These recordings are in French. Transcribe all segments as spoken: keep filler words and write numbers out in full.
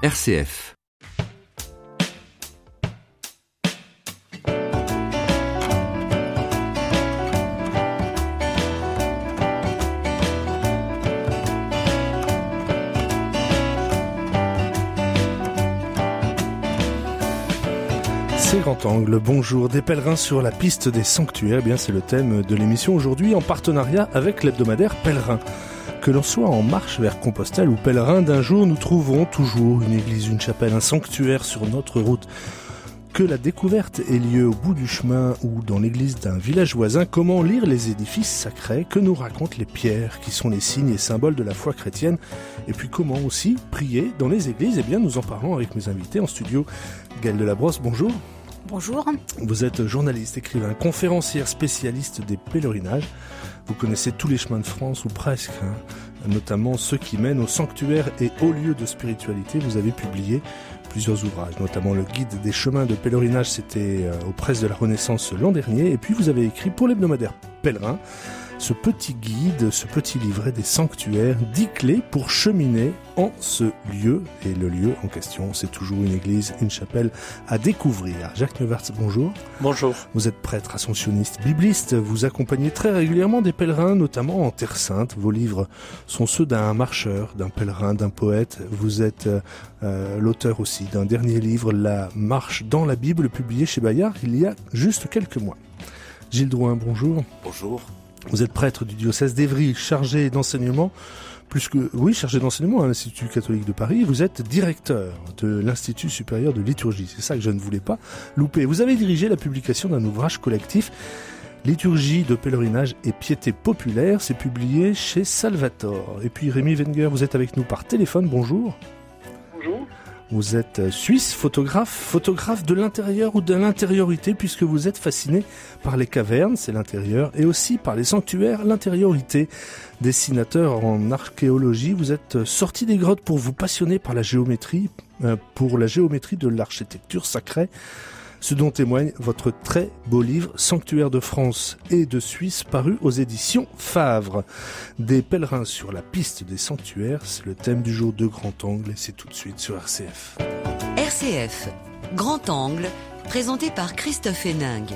R C F. C'est Grand Angle, bonjour, des pèlerins sur la piste des sanctuaires, eh bien c'est le thème de l'émission aujourd'hui en partenariat avec l'hebdomadaire Pèlerin. Que l'on soit en marche vers Compostelle ou pèlerin, d'un jour nous trouverons toujours une église, une chapelle, un sanctuaire sur notre route. Que la découverte ait lieu au bout du chemin ou dans l'église d'un village voisin, comment lire les édifices sacrés, que nous racontent les pierres qui sont les signes et symboles de la foi chrétienne, et puis comment aussi prier dans les églises, eh bien nous en parlons avec mes invités en studio. Gaëlle Delabrosse, bonjour. Bonjour. Vous êtes journaliste, écrivain, conférencière spécialiste des pèlerinages. Vous connaissez tous les chemins de France, ou presque, hein, notamment ceux qui mènent aux sanctuaires et aux lieux de spiritualité. Vous avez publié plusieurs ouvrages, notamment le guide des chemins de pèlerinage, c'était aux presses de la Renaissance l'an dernier. Et puis vous avez écrit pour l'hebdomadaire Pèlerin ce petit guide, ce petit livret des sanctuaires, dix clés pour cheminer en ce lieu. Et le lieu en question, c'est toujours une église, une chapelle à découvrir. Jacques Neuwerth, bonjour. Bonjour. Vous êtes prêtre, ascensionniste, bibliste. Vous accompagnez très régulièrement des pèlerins, notamment en Terre Sainte. Vos livres sont ceux d'un marcheur, d'un pèlerin, d'un poète. Vous êtes euh, l'auteur aussi d'un dernier livre, La marche dans la Bible, publié chez Bayard il y a juste quelques mois. Gilles Drouin, bonjour. Bonjour. Vous êtes prêtre du diocèse d'Évry, chargé d'enseignement, plus que, oui, chargé d'enseignement à l'Institut catholique de Paris. Vous êtes directeur de l'Institut supérieur de liturgie. C'est ça que je ne voulais pas louper. Vous avez dirigé la publication d'un ouvrage collectif, Liturgie de pèlerinage et piété populaire. C'est publié chez Salvator. Et puis Rémi Wenger, vous êtes avec nous par téléphone. Bonjour. Bonjour. Vous êtes suisse, photographe, photographe de l'intérieur ou de l'intériorité, puisque vous êtes fasciné par les cavernes, c'est l'intérieur, et aussi par les sanctuaires, l'intériorité. Dessinateur en archéologie, vous êtes sorti des grottes pour vous passionner par la géométrie, euh, pour la géométrie de l'architecture sacrée, ce dont témoigne votre très beau livre « Sanctuaires de France et de Suisse » paru aux éditions Favre. Des pèlerins sur la piste des sanctuaires, c'est le thème du jour de Grand Angle et c'est tout de suite sur R C F. R C F, Grand Angle, présenté par Christophe Héningue.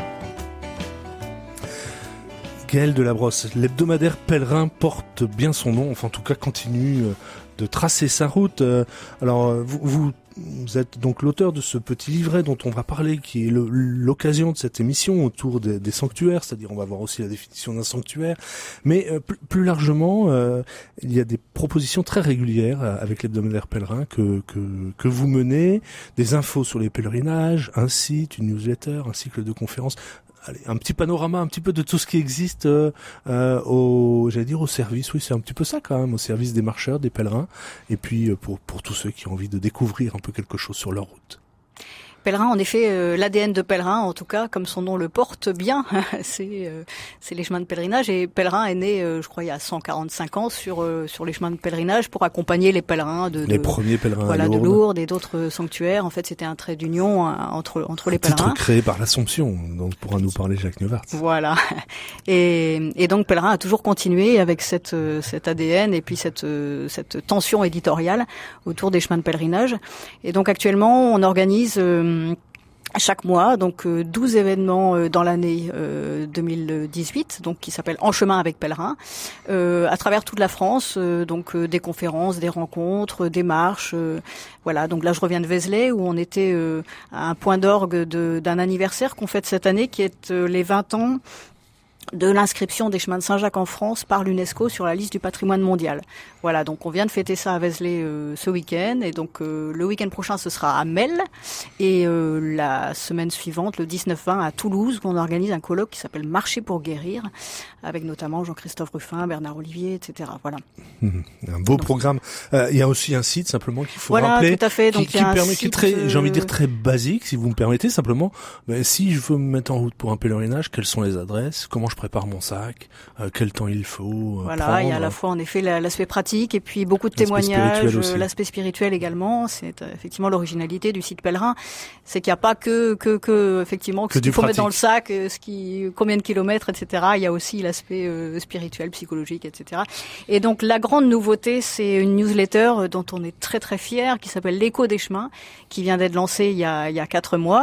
Gaëlle Delabrosse, l'hebdomadaire Pèlerin porte bien son nom, enfin en tout cas continue de tracer sa route. Alors vous... vous Vous êtes donc l'auteur de ce petit livret dont on va parler, qui est le, l'occasion de cette émission autour des, des sanctuaires, c'est-à-dire on va voir aussi la définition d'un sanctuaire, mais euh, plus, plus largement, euh, il y a des propositions très régulières avec l'hebdomadaire Pèlerin que, que, que vous menez, des infos sur les pèlerinages, un site, une newsletter, un cycle de conférences. Allez, un petit panorama, un petit peu de tout ce qui existe euh, euh, au, j'allais dire au service, oui, c'est un petit peu ça quand même, au service des marcheurs, des pèlerins, et puis euh, pour pour tous ceux qui ont envie de découvrir un peu quelque chose sur leur route. Pèlerin, en effet, euh, l'A D N de Pèlerin, en tout cas, comme son nom le porte bien, c'est euh, c'est les chemins de pèlerinage. Et Pèlerin est né, euh, je crois, il y a cent quarante-cinq ans sur euh, sur les chemins de pèlerinage pour accompagner les pèlerins de, les de premiers pèlerins voilà à Lourdes. de Lourdes et d'autres sanctuaires. En fait, c'était un trait d'union hein, entre entre les Titre pèlerins. Créé par l'Assomption, dont pourra nous parler Jacques Neuwerth. Voilà. Et et donc Pèlerin a toujours continué avec cette cette A D N et puis cette cette tension éditoriale autour des chemins de pèlerinage. Et donc actuellement, on organise euh, chaque mois, donc euh, douze événements euh, dans l'année euh, deux mille dix-huit, donc qui s'appelle En chemin avec pèlerin, euh, à travers toute la France, euh, donc euh, des conférences, des rencontres, des marches. Euh, voilà, donc là je reviens de Vézelay où on était euh, à un point d'orgue de, d'un anniversaire qu'on fête cette année, qui est euh, les vingt ans de l'inscription des chemins de Saint-Jacques en France par l'UNESCO sur la liste du patrimoine mondial. Voilà, donc on vient de fêter ça à Vézelay euh, ce week-end, et donc euh, le week-end prochain ce sera à Melle, et euh, la semaine suivante, le dix-neuf vingt à Toulouse, où on organise un colloque qui s'appelle Marcher pour guérir, avec notamment Jean-Christophe Ruffin, Bernard Olivier, et cetera. Voilà. Mmh, un beau donc, programme. Euh, il y a aussi un site simplement qu'il faut voilà, rappeler, tout à fait. Donc, qui, il y a qui un permet, site, qui est très, euh... j'ai envie de dire très basique, si vous me permettez simplement. Ben, si je veux me mettre en route pour un pèlerinage, quelles sont les adresses? Comment je prépare mon sac, euh, quel temps il faut euh, Voilà, prendre. il y a à la fois en effet l'aspect pratique et puis beaucoup de L'aspect témoignages, spirituel aussi. l'aspect spirituel également. C'est euh, effectivement l'originalité du site pèlerin, c'est qu'il n'y a pas que que que effectivement que Que ce du qu'il faut mettre pratique. dans le sac, euh, ce qui combien de kilomètres, et cetera. Il y a aussi l'aspect euh, spirituel, psychologique, et cetera. Et donc la grande nouveauté, c'est une newsletter euh, dont on est très très fier, qui s'appelle l'Écho des chemins, qui vient d'être lancée il y a il y a quatre mois.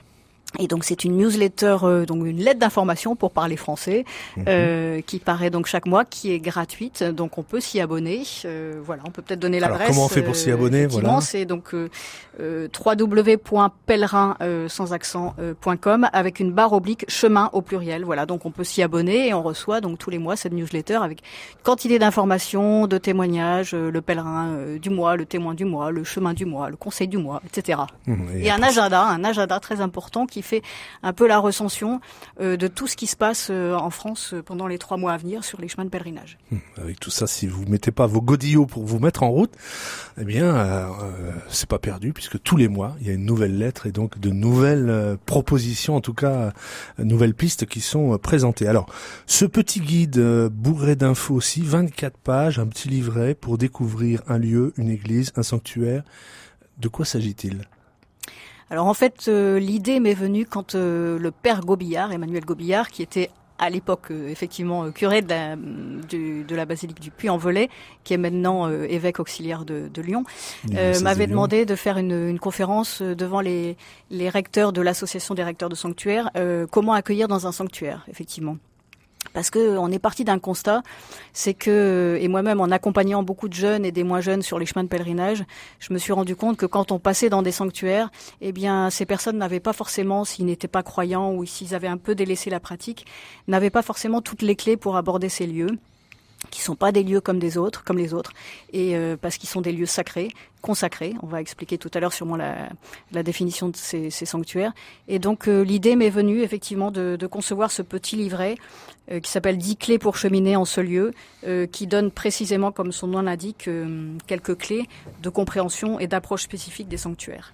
Et donc c'est une newsletter, euh, donc une lettre d'information pour parler français, Mhm. euh, qui paraît donc chaque mois, qui est gratuite, donc on peut s'y abonner. Euh, voilà, on peut peut-être donner Alors, l'adresse. comment on fait pour s'y abonner, effectivement, voilà. c'est donc euh, euh, w w w point pèlerin euh, sans accent euh, point com avec une barre oblique chemin au pluriel. Voilà, donc on peut s'y abonner et on reçoit donc tous les mois cette newsletter avec une quantité d'informations, de témoignages, euh, le pèlerin euh, du mois, le témoin du mois, le chemin du mois, le conseil du mois, et cetera. Mhm. Et un agenda, un agenda très important qui fait un peu la recension euh, de tout ce qui se passe euh, en France euh, pendant les trois mois à venir sur les chemins de pèlerinage. Hum, Avec tout ça, si vous mettez pas vos godillots pour vous mettre en route, eh bien, euh, euh, c'est pas perdu puisque tous les mois il y a une nouvelle lettre et donc de nouvelles euh, propositions, en tout cas, euh, nouvelles pistes qui sont euh, présentées. Alors, ce petit guide euh, bourré d'infos aussi, vingt-quatre pages, un petit livret pour découvrir un lieu, une église, un sanctuaire. De quoi s'agit-il ? Alors en fait, euh, l'idée m'est venue quand euh, le père Gobillard, Emmanuel Gobillard, qui était à l'époque euh, effectivement euh, curé de la, du, de la basilique du Puy-en-Velay, qui est maintenant euh, évêque auxiliaire de, de Lyon, euh, m'avait demandé de faire une, une conférence devant les, les recteurs de l'association des recteurs de sanctuaires, euh, comment accueillir dans un sanctuaire, effectivement. Parce que on est parti d'un constat, c'est que, et moi-même en accompagnant beaucoup de jeunes et des moins jeunes sur les chemins de pèlerinage, je me suis rendu compte que quand on passait dans des sanctuaires, eh bien, ces personnes n'avaient pas forcément, s'ils n'étaient pas croyants ou s'ils avaient un peu délaissé la pratique, n'avaient pas forcément toutes les clés pour aborder ces lieux, qui sont pas des lieux comme des autres, comme les autres, et euh, parce qu'ils sont des lieux sacrés, consacrés. On va expliquer tout à l'heure sûrement la, la définition de ces, ces sanctuaires. Et donc euh, l'idée m'est venue effectivement de, de concevoir ce petit livret euh, qui s'appelle dix clés pour cheminer en ce lieu, euh, qui donne précisément, comme son nom l'indique, euh, quelques clés de compréhension et d'approche spécifique des sanctuaires.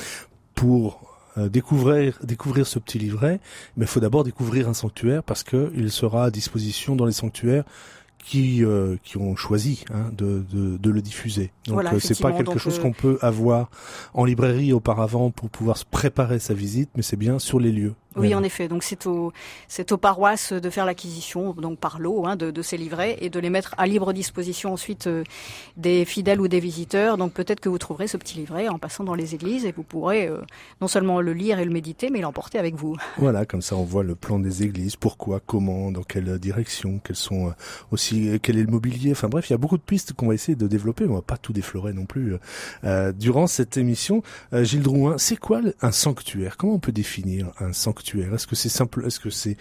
Pour euh, découvrir découvrir ce petit livret, mais il faut d'abord découvrir un sanctuaire parce que il sera à disposition dans les sanctuaires qui euh, qui ont choisi hein, de, de de le diffuser. Donc Voilà, euh, c'est pas quelque donc, chose euh... qu'on peut avoir en librairie auparavant pour pouvoir se préparer sa visite, mais c'est bien sur les lieux. Oui, même. en effet. Donc c'est aux c'est aux paroisses de faire l'acquisition, donc par lot, hein, de, de ces livrets et de les mettre à libre disposition ensuite euh, des fidèles ou des visiteurs. Donc peut-être que vous trouverez ce petit livret en passant dans les églises et vous pourrez euh, non seulement le lire et le méditer, mais l'emporter avec vous. Voilà, comme ça on voit le plan des églises, pourquoi, comment, dans quelle direction, quels sont euh, aussi quel est le mobilier. Enfin bref, il y a beaucoup de pistes qu'on va essayer de développer. On va pas tout déflorer non plus euh, durant cette émission. Euh, Gilles Drouin, c'est quoi un sanctuaire ? Comment on peut définir un sanctuaire ? Est-ce que c'est simple ? Est-ce que c'est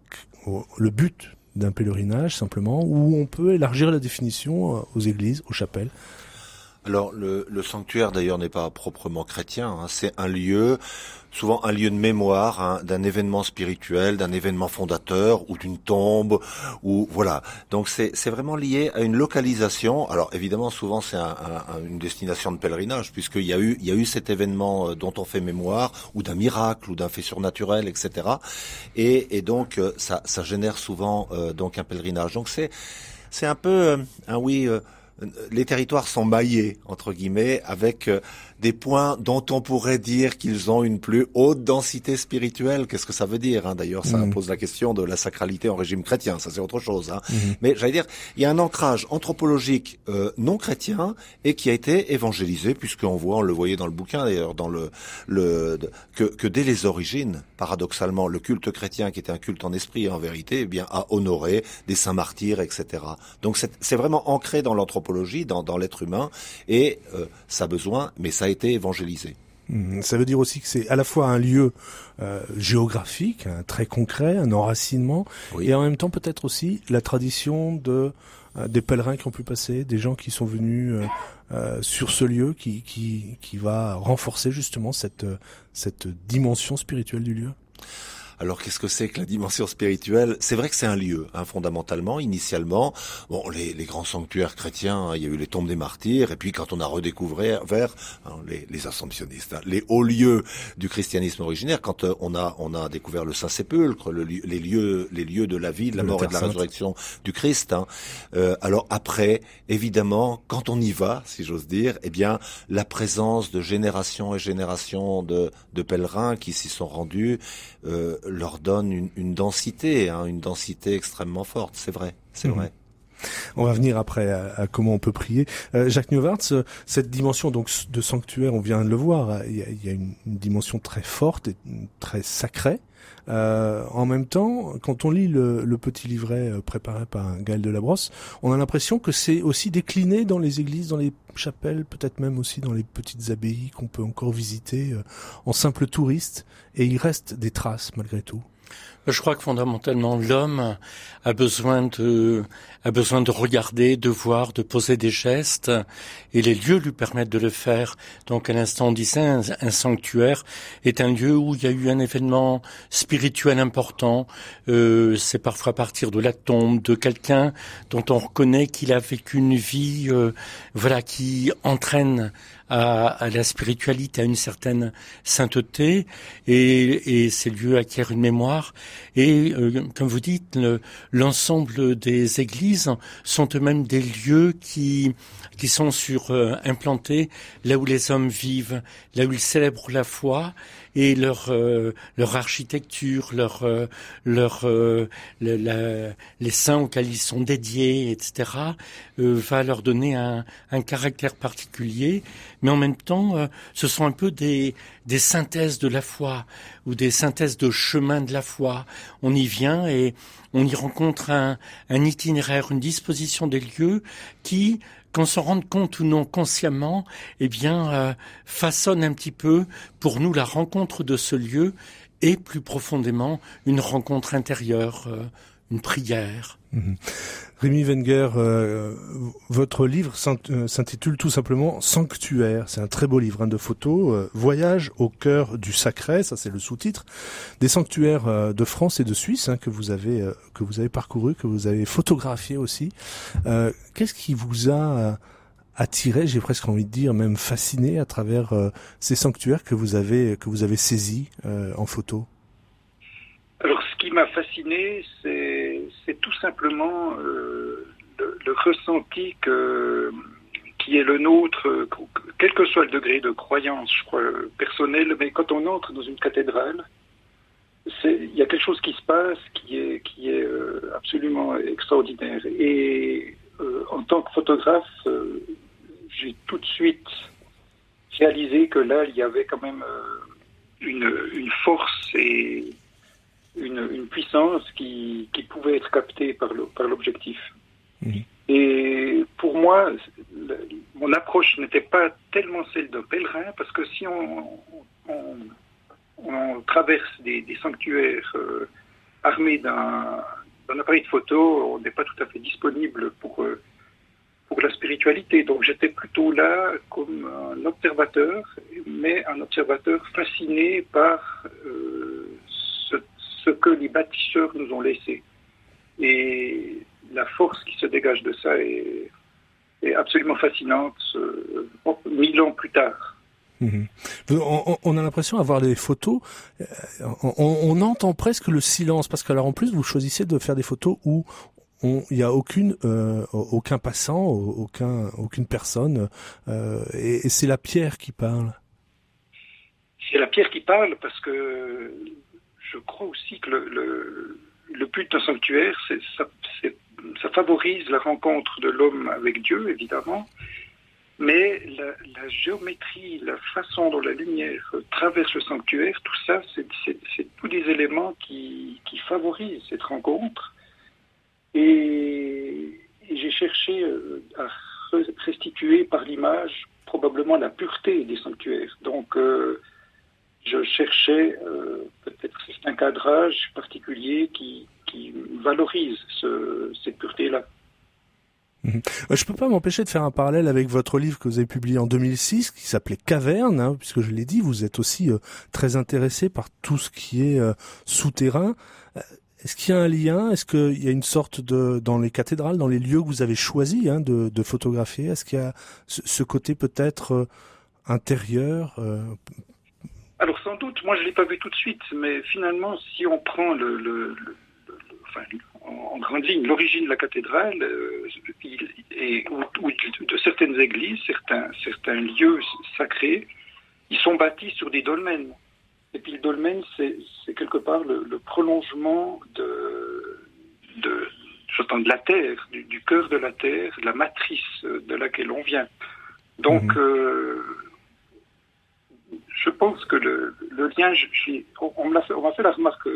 le but d'un pèlerinage simplement, ou on peut élargir la définition aux églises, aux chapelles ? Alors le, le sanctuaire d'ailleurs n'est pas proprement chrétien, hein, c'est un lieu, souvent un lieu de mémoire hein, d'un événement spirituel, d'un événement fondateur ou d'une tombe, ou voilà. Donc c'est c'est vraiment lié à une localisation. Alors évidemment souvent c'est un, un, une destination de pèlerinage puisqu'il y a eu il y a eu cet événement dont on fait mémoire ou d'un miracle ou d'un fait surnaturel, et cetera. Et, et donc ça ça génère souvent euh, donc un pèlerinage. Donc c'est c'est un peu euh, un oui. Euh, les territoires sont maillés, entre guillemets, avec euh, des points dont on pourrait dire qu'ils ont une plus haute densité spirituelle. Qu'est-ce que ça veut dire hein D'ailleurs, ça mmh. pose la question de la sacralité en régime chrétien. Ça, c'est autre chose. Hein. Mmh. Mais j'allais dire, il y a un ancrage anthropologique euh, non chrétien et qui a été évangélisé, puisqu'on voit, on le voyait dans le bouquin d'ailleurs, dans le, le que, que dès les origines, paradoxalement, le culte chrétien, qui était un culte en esprit et en vérité, eh bien, a honoré des saints martyrs, et cetera. Donc, c'est, c'est vraiment ancré dans l'anthropologie, dans, dans l'être humain, et euh, ça a besoin, mais ça a été évangélisé. Ça veut dire aussi que c'est à la fois un lieu euh, géographique, hein, très concret, un enracinement, oui. et en même temps peut-être aussi la tradition de euh, des pèlerins qui ont pu passer, des gens qui sont venus euh, euh, sur ce lieu, qui qui qui va renforcer justement cette cette dimension spirituelle du lieu. Alors qu'est-ce que c'est que la dimension spirituelle? C'est vrai que c'est un lieu, hein, fondamentalement, initialement. Bon, les, les grands sanctuaires chrétiens, hein, il y a eu les tombes des martyrs, et puis quand on a redécouvert vers hein, les, les assomptionnistes, hein, les hauts lieux du christianisme originaire, quand euh, on a on a découvert le Saint-Sépulcre, le, les lieux les lieux de la vie, de la de mort la et de la Terre résurrection du Christ. Hein. Euh, alors après, évidemment, quand on y va, si j'ose dire, eh bien la présence de générations et générations de, de pèlerins qui s'y sont rendus euh, leur donne une, une densité, hein, une densité extrêmement forte. C'est vrai, c'est mmh. vrai. On va venir après à, à comment on peut prier. Euh, Jacques Neuwartz, cette dimension donc de sanctuaire, on vient de le voir, il y a, il y a une, une dimension très forte et très sacrée. Euh, en même temps, quand on lit le, le petit livret préparé par Gaël Delabrosse, on a l'impression que c'est aussi décliné dans les églises, dans les chapelles, peut-être même aussi dans les petites abbayes qu'on peut encore visiter euh, en simple touriste, et il reste des traces malgré tout. Je crois que fondamentalement l'homme a besoin de a besoin de regarder, de voir, de poser des gestes, et les lieux lui permettent de le faire. Donc à l'instant on disait un, un sanctuaire est un lieu où il y a eu un événement spirituel important. Euh, c'est parfois à partir de la tombe de quelqu'un dont on reconnaît qu'il a vécu une vie, euh, voilà, qui entraîne à, à la spiritualité, à une certaine sainteté, et, et ces lieux acquièrent une mémoire. Et euh, comme vous dites, le, l'ensemble des églises sont eux-mêmes des lieux qui qui sont sur euh, implantés là où les hommes vivent, là où ils célèbrent la foi, et leur euh, leur architecture, leur euh, leur euh, le, la, les saints auxquels ils sont dédiés, et cetera, euh, va leur donner un, un caractère particulier. Mais en même temps, euh, ce sont un peu des des synthèses de la foi ou des synthèses de chemin de la foi. On y vient et on y rencontre un, un itinéraire, une disposition des lieux qui, qu'on s'en rende compte ou non consciemment, eh bien, euh, façonne un petit peu pour nous la rencontre de ce lieu et plus profondément une rencontre intérieure, euh, une prière. Mmh. Rémi Wenger, euh, votre livre s'intitule tout simplement Sanctuaire. C'est un très beau livre hein, de photos. Euh, Voyage au cœur du sacré, ça c'est le sous-titre. Des sanctuaires euh, de France et de Suisse hein, que vous avez euh, que vous avez parcouru, que vous avez photographié aussi. Euh, qu'est-ce qui vous a euh, attiré, j'ai presque envie de dire, même fasciné à travers euh, ces sanctuaires que vous avez que vous avez saisis euh, en photo? Alors, ce qui m'a fasciné, c'est, c'est tout simplement euh, le, le ressenti que, qui est le nôtre, quel que soit le degré de croyance, je crois, personnel, mais quand on entre dans une cathédrale, c'est, il y a quelque chose qui se passe qui est, qui est euh, absolument extraordinaire. Et euh, en tant que photographe, euh, j'ai tout de suite réalisé que là, il y avait quand même euh, une, une force et Une, une puissance qui, qui pouvait être captée par, le, par l'objectif. Mmh. Et pour moi, le, mon approche n'était pas tellement celle d'un pèlerin, parce que si on, on, on traverse des, des sanctuaires euh, armés d'un, d'un appareil de photo, on n'est pas tout à fait disponible pour, euh, pour la spiritualité. Donc j'étais plutôt là comme un observateur, mais un observateur fasciné par euh, ce que les bâtisseurs nous ont laissé. Et la force qui se dégage de ça est, est absolument fascinante, euh, mille ans plus tard. Mmh. On, on a l'impression d'avoir des photos, on, on entend presque le silence, parce que alors en plus vous choisissez de faire des photos où il n'y a aucune, euh, aucun passant, aucun, aucune personne, euh, et, et c'est la pierre qui parle. C'est la pierre qui parle parce que je crois aussi que le, le, le but d'un sanctuaire, c'est, ça, c'est, ça favorise la rencontre de l'homme avec Dieu, évidemment, mais la, la géométrie, la façon dont la lumière traverse le sanctuaire, tout ça, c'est, c'est, c'est tous des éléments qui, qui favorisent cette rencontre. Et, et j'ai cherché à restituer par l'image probablement la pureté des sanctuaires. Donc, euh, je cherchais euh, peut-être certains cadrages particuliers qui, qui valorisent ce, cette pureté-là. Mmh. Je peux pas m'empêcher de faire un parallèle avec votre livre que vous avez publié en deux mille six, qui s'appelait Caverne, hein, puisque je l'ai dit, vous êtes aussi euh, très intéressé par tout ce qui est euh, souterrain. Est-ce qu'il y a un lien? Est-ce qu'il y a une sorte de, dans les cathédrales, dans les lieux que vous avez choisis hein, de, de photographier, est-ce qu'il y a ce, ce côté peut-être euh, intérieur euh... Alors sans doute, moi je l'ai pas vu tout de suite, mais finalement, si on prend le, le, le, le enfin, en grande ligne l'origine de la cathédrale euh, il, et ou, ou de certaines églises, certains certains lieux sacrés, ils sont bâtis sur des dolmens. Et puis le dolmen, c'est, c'est quelque part le, le prolongement de, de, j'entends, de la terre, du, du cœur de la terre, de la matrice de laquelle on vient. Donc, mmh. euh, je pense que le, le lien, je, je, on, on, m'a fait, on m'a fait la remarque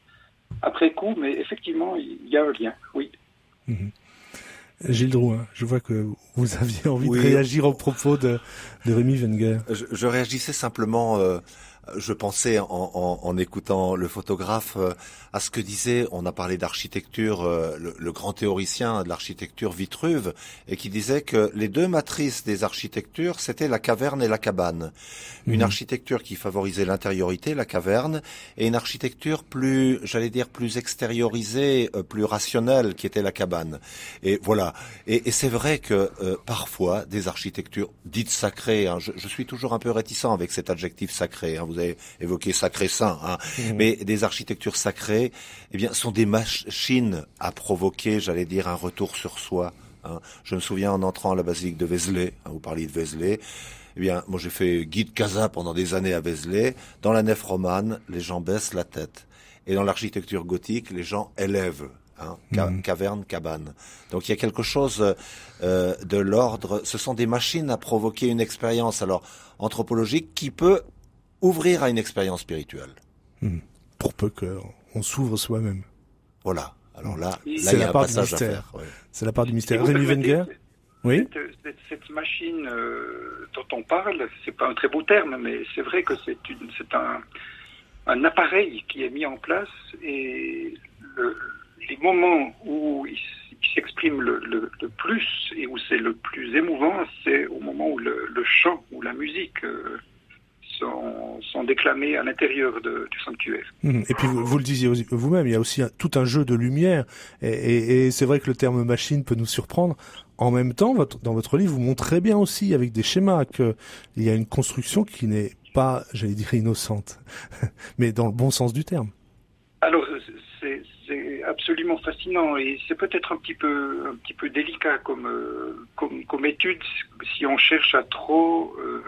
après coup, mais effectivement, il y a un lien, oui. Mmh. Gilles Drouin, je vois que vous aviez envie oui. de réagir au propos de, de Rémi Wenger. Je, je réagissais simplement... Euh, Je pensais en, en, en écoutant le photographe euh, à ce que disait, on a parlé d'architecture, euh, le, le grand théoricien de l'architecture Vitruve, et qui disait que les deux matrices des architectures, c'était la caverne et la cabane. Une mmh. architecture qui favorisait l'intériorité, la caverne, et une architecture plus, j'allais dire, plus extériorisée, euh, plus rationnelle, qui était la cabane. Et voilà. Et, et c'est vrai que euh, parfois, des architectures dites sacrées, hein, je, je suis toujours un peu réticent avec cet adjectif sacré, hein, vous avez évoqué sacré saint, hein, mmh. mais des architectures sacrées, eh bien, sont des machines à provoquer, j'allais dire, un retour sur soi. Hein. Je me souviens en entrant à la basilique de Vézelay, hein, vous parliez de Vézelay, eh bien, moi j'ai fait guide casa pendant des années à Vézelay. Dans la nef romane, les gens baissent la tête, et dans l'architecture gothique, les gens élèvent. Hein, ca- mmh. Caverne, cabane. Donc il y a quelque chose euh, de l'ordre. Ce sont des machines à provoquer une expérience, alors anthropologique, qui peut ouvrir à une expérience spirituelle. Mmh. Pour peu qu'on s'ouvre soi-même. Voilà. Alors là, oui. là c'est il y a la un part passage du mystère. à faire. Ouais. C'est la part du mystère. Rémi Wenger. Oui. Cette, cette, cette machine euh, dont on parle, c'est pas un très beau terme, mais c'est vrai que c'est, une, c'est un, un appareil qui est mis en place et le, les moments où il, il s'exprime le, le, le plus et où c'est le plus émouvant, c'est au moment où le, le chant ou la musique euh, sont, sont déclamés à l'intérieur de, du sanctuaire. Et puis vous, vous le disiez vous-même, il y a aussi un, tout un jeu de lumière, et, et, et c'est vrai que le terme machine peut nous surprendre. En même temps, votre, dans votre livre, vous montrez bien aussi avec des schémas qu'il y a une construction qui n'est pas, j'allais dire, innocente, mais dans le bon sens du terme. Alors, c'est, c'est absolument fascinant et c'est peut-être un petit peu, un petit peu délicat comme, euh, comme, comme étude si on cherche à trop euh,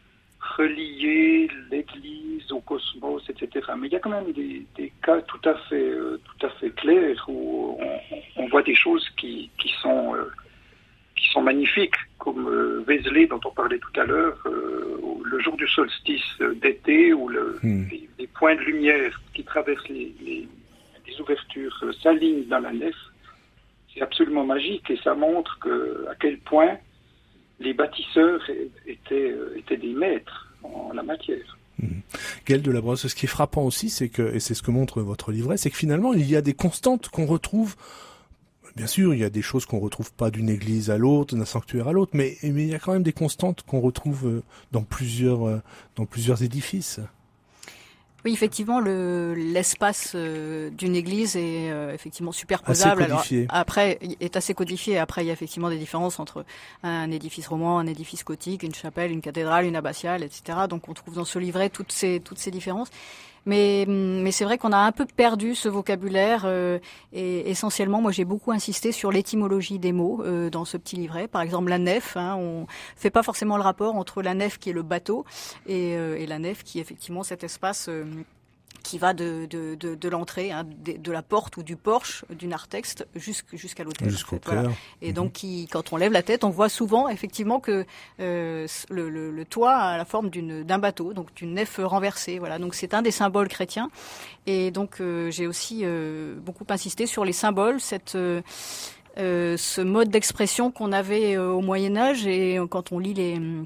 relier l'Église au cosmos, et cetera. Mais il y a quand même des, des cas tout à fait, euh, tout à fait clairs où on, on voit des choses qui, qui sont, euh, qui sont magnifiques, comme euh, Vézelay dont on parlait tout à l'heure, euh, le jour du solstice d'été, où le, mmh. les, les points de lumière qui traversent les, les, les ouvertures euh, s'alignent dans la nef. C'est absolument magique et ça montre que, à quel point les bâtisseurs étaient, étaient des maîtres en la matière. Mmh. Gaël Delabrosse, ce qui est frappant aussi, c'est que, et c'est ce que montre votre livret, c'est que finalement, il y a des constantes qu'on retrouve. Bien sûr, il y a des choses qu'on retrouve pas d'une église à l'autre, d'un sanctuaire à l'autre, mais, mais il y a quand même des constantes qu'on retrouve dans plusieurs, dans plusieurs édifices. Oui, effectivement, le, l'espace euh, d'une église est euh, effectivement superposable. Assez codifié. Alors, après, est assez codifié. Après, il y a effectivement des différences entre un édifice roman, un édifice gothique, une chapelle, une cathédrale, une abbatiale, et cetera. Donc, on trouve dans ce livret toutes ces toutes ces différences. Mais, mais c'est vrai qu'on a un peu perdu ce vocabulaire euh, et essentiellement, moi j'ai beaucoup insisté sur l'étymologie des mots euh, dans ce petit livret. Par exemple, la nef, hein, on fait pas forcément le rapport entre la nef qui est le bateau et, euh, et la nef qui est effectivement cet espace euh, qui va de, de, de, de l'entrée, hein, de, de la porte ou du porche du narthex jusqu'à l'autel. Jusqu'au en fait, voilà. Et mmh. donc, qui, quand on lève la tête, on voit souvent effectivement que euh, le, le, le toit a la forme d'une, d'un bateau, donc d'une nef renversée. Voilà. Donc, c'est un des symboles chrétiens. Et donc, euh, j'ai aussi euh, beaucoup insisté sur les symboles, cette euh, euh, ce mode d'expression qu'on avait euh, au Moyen Âge. Et quand on lit les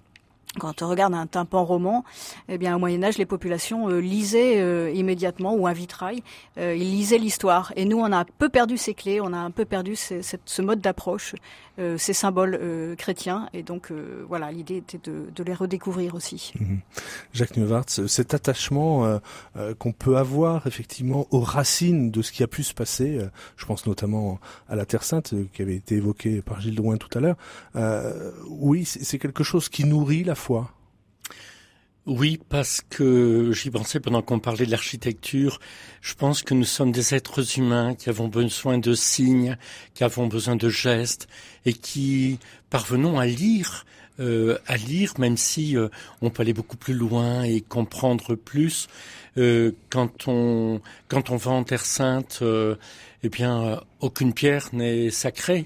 Quand on regarde un tympan roman, eh bien au Moyen Âge, les populations euh, lisaient euh, immédiatement, ou un vitrail, euh, ils lisaient l'histoire. Et nous, on a un peu perdu ces clés, on a un peu perdu ces, cette, ce mode d'approche, euh, ces symboles euh, chrétiens. Et donc euh, voilà, l'idée était de, de les redécouvrir aussi. Mmh. Jacques Neuwarth, cet attachement euh, euh, qu'on peut avoir effectivement aux racines de ce qui a pu se passer, euh, je pense notamment à la Terre Sainte euh, qui avait été évoquée par Gilles Drouin tout à l'heure. Euh, oui, c'est, c'est quelque chose qui nourrit la foi. Oui, parce que j'y pensais pendant qu'on parlait de l'architecture. Je pense que nous sommes des êtres humains qui avons besoin de signes, qui avons besoin de gestes et qui parvenons à lire, euh, à lire, même si euh, on peut aller beaucoup plus loin et comprendre plus. Euh, quand on quand on va en Terre Sainte, euh, eh bien, euh, aucune pierre n'est sacrée.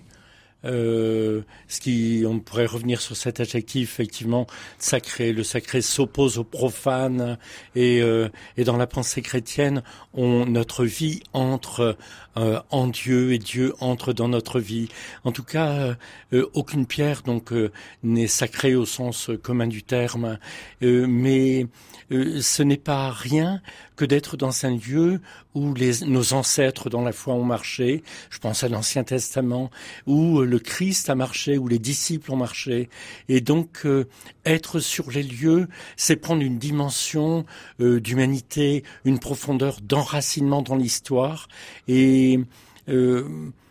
Euh, ce qui, on pourrait revenir sur cet adjectif, effectivement, sacré. Le sacré s'oppose au profane et, euh, et dans la pensée chrétienne, on, notre vie entre euh, en Dieu et Dieu entre dans notre vie. En tout cas, euh, euh, aucune pierre donc euh, n'est sacrée au sens commun du terme, euh, mais euh, ce n'est pas rien que d'être dans un lieu où les, nos ancêtres dans la foi ont marché. Je pense à l'Ancien Testament, où le Christ a marché, où les disciples ont marché. Et donc, euh, être sur les lieux, c'est prendre une dimension euh, d'humanité, une profondeur d'enracinement dans l'histoire. Et euh,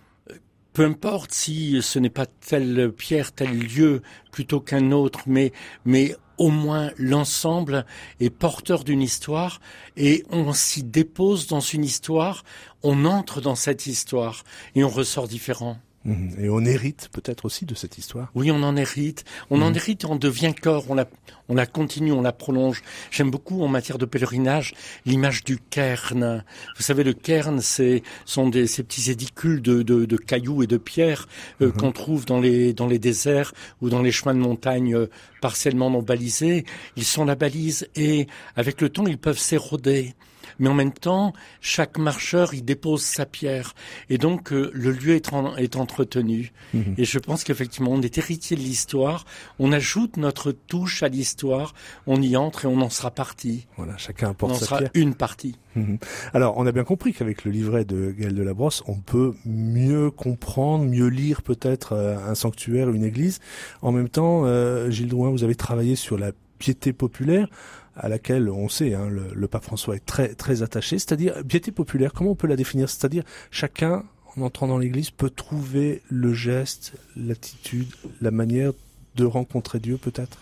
peu importe si ce n'est pas telle pierre, tel lieu, plutôt qu'un autre, mais mais au moins l'ensemble est porteur d'une histoire et on s'y dépose dans une histoire, on entre dans cette histoire et on ressort différent. Et on hérite peut-être aussi de cette histoire. Oui, on en hérite. On mmh. en hérite et on devient corps. On la, on la continue, on la prolonge. J'aime beaucoup en matière de pèlerinage l'image du cairn. Vous savez, le cairn, c'est sont des ces petits édicules de, de, de cailloux et de pierres euh, mmh. qu'on trouve dans les dans les déserts ou dans les chemins de montagne euh, partiellement non balisés. Ils sont la balise et avec le temps, ils peuvent s'éroder. Mais en même temps, chaque marcheur y dépose sa pierre. Et donc, euh, le lieu est, en, est entretenu. Mmh. Et je pense qu'effectivement, on est héritier de l'histoire. On ajoute notre touche à l'histoire. On y entre et on en sera partie. Voilà, chacun apporte on en sa sera pierre. Une partie. Mmh. Alors, on a bien compris qu'avec le livret de Gaël Delabrosse, on peut mieux comprendre, mieux lire peut-être euh, un sanctuaire, une église. En même temps, euh, Gilles Drouin, vous avez travaillé sur la piété populaire, à laquelle on sait, hein, le, le pape François est très très attaché, c'est-à-dire piété populaire. Comment on peut la définir? C'est-à-dire chacun, en entrant dans l'église, peut trouver le geste, l'attitude, la manière de rencontrer Dieu, peut-être.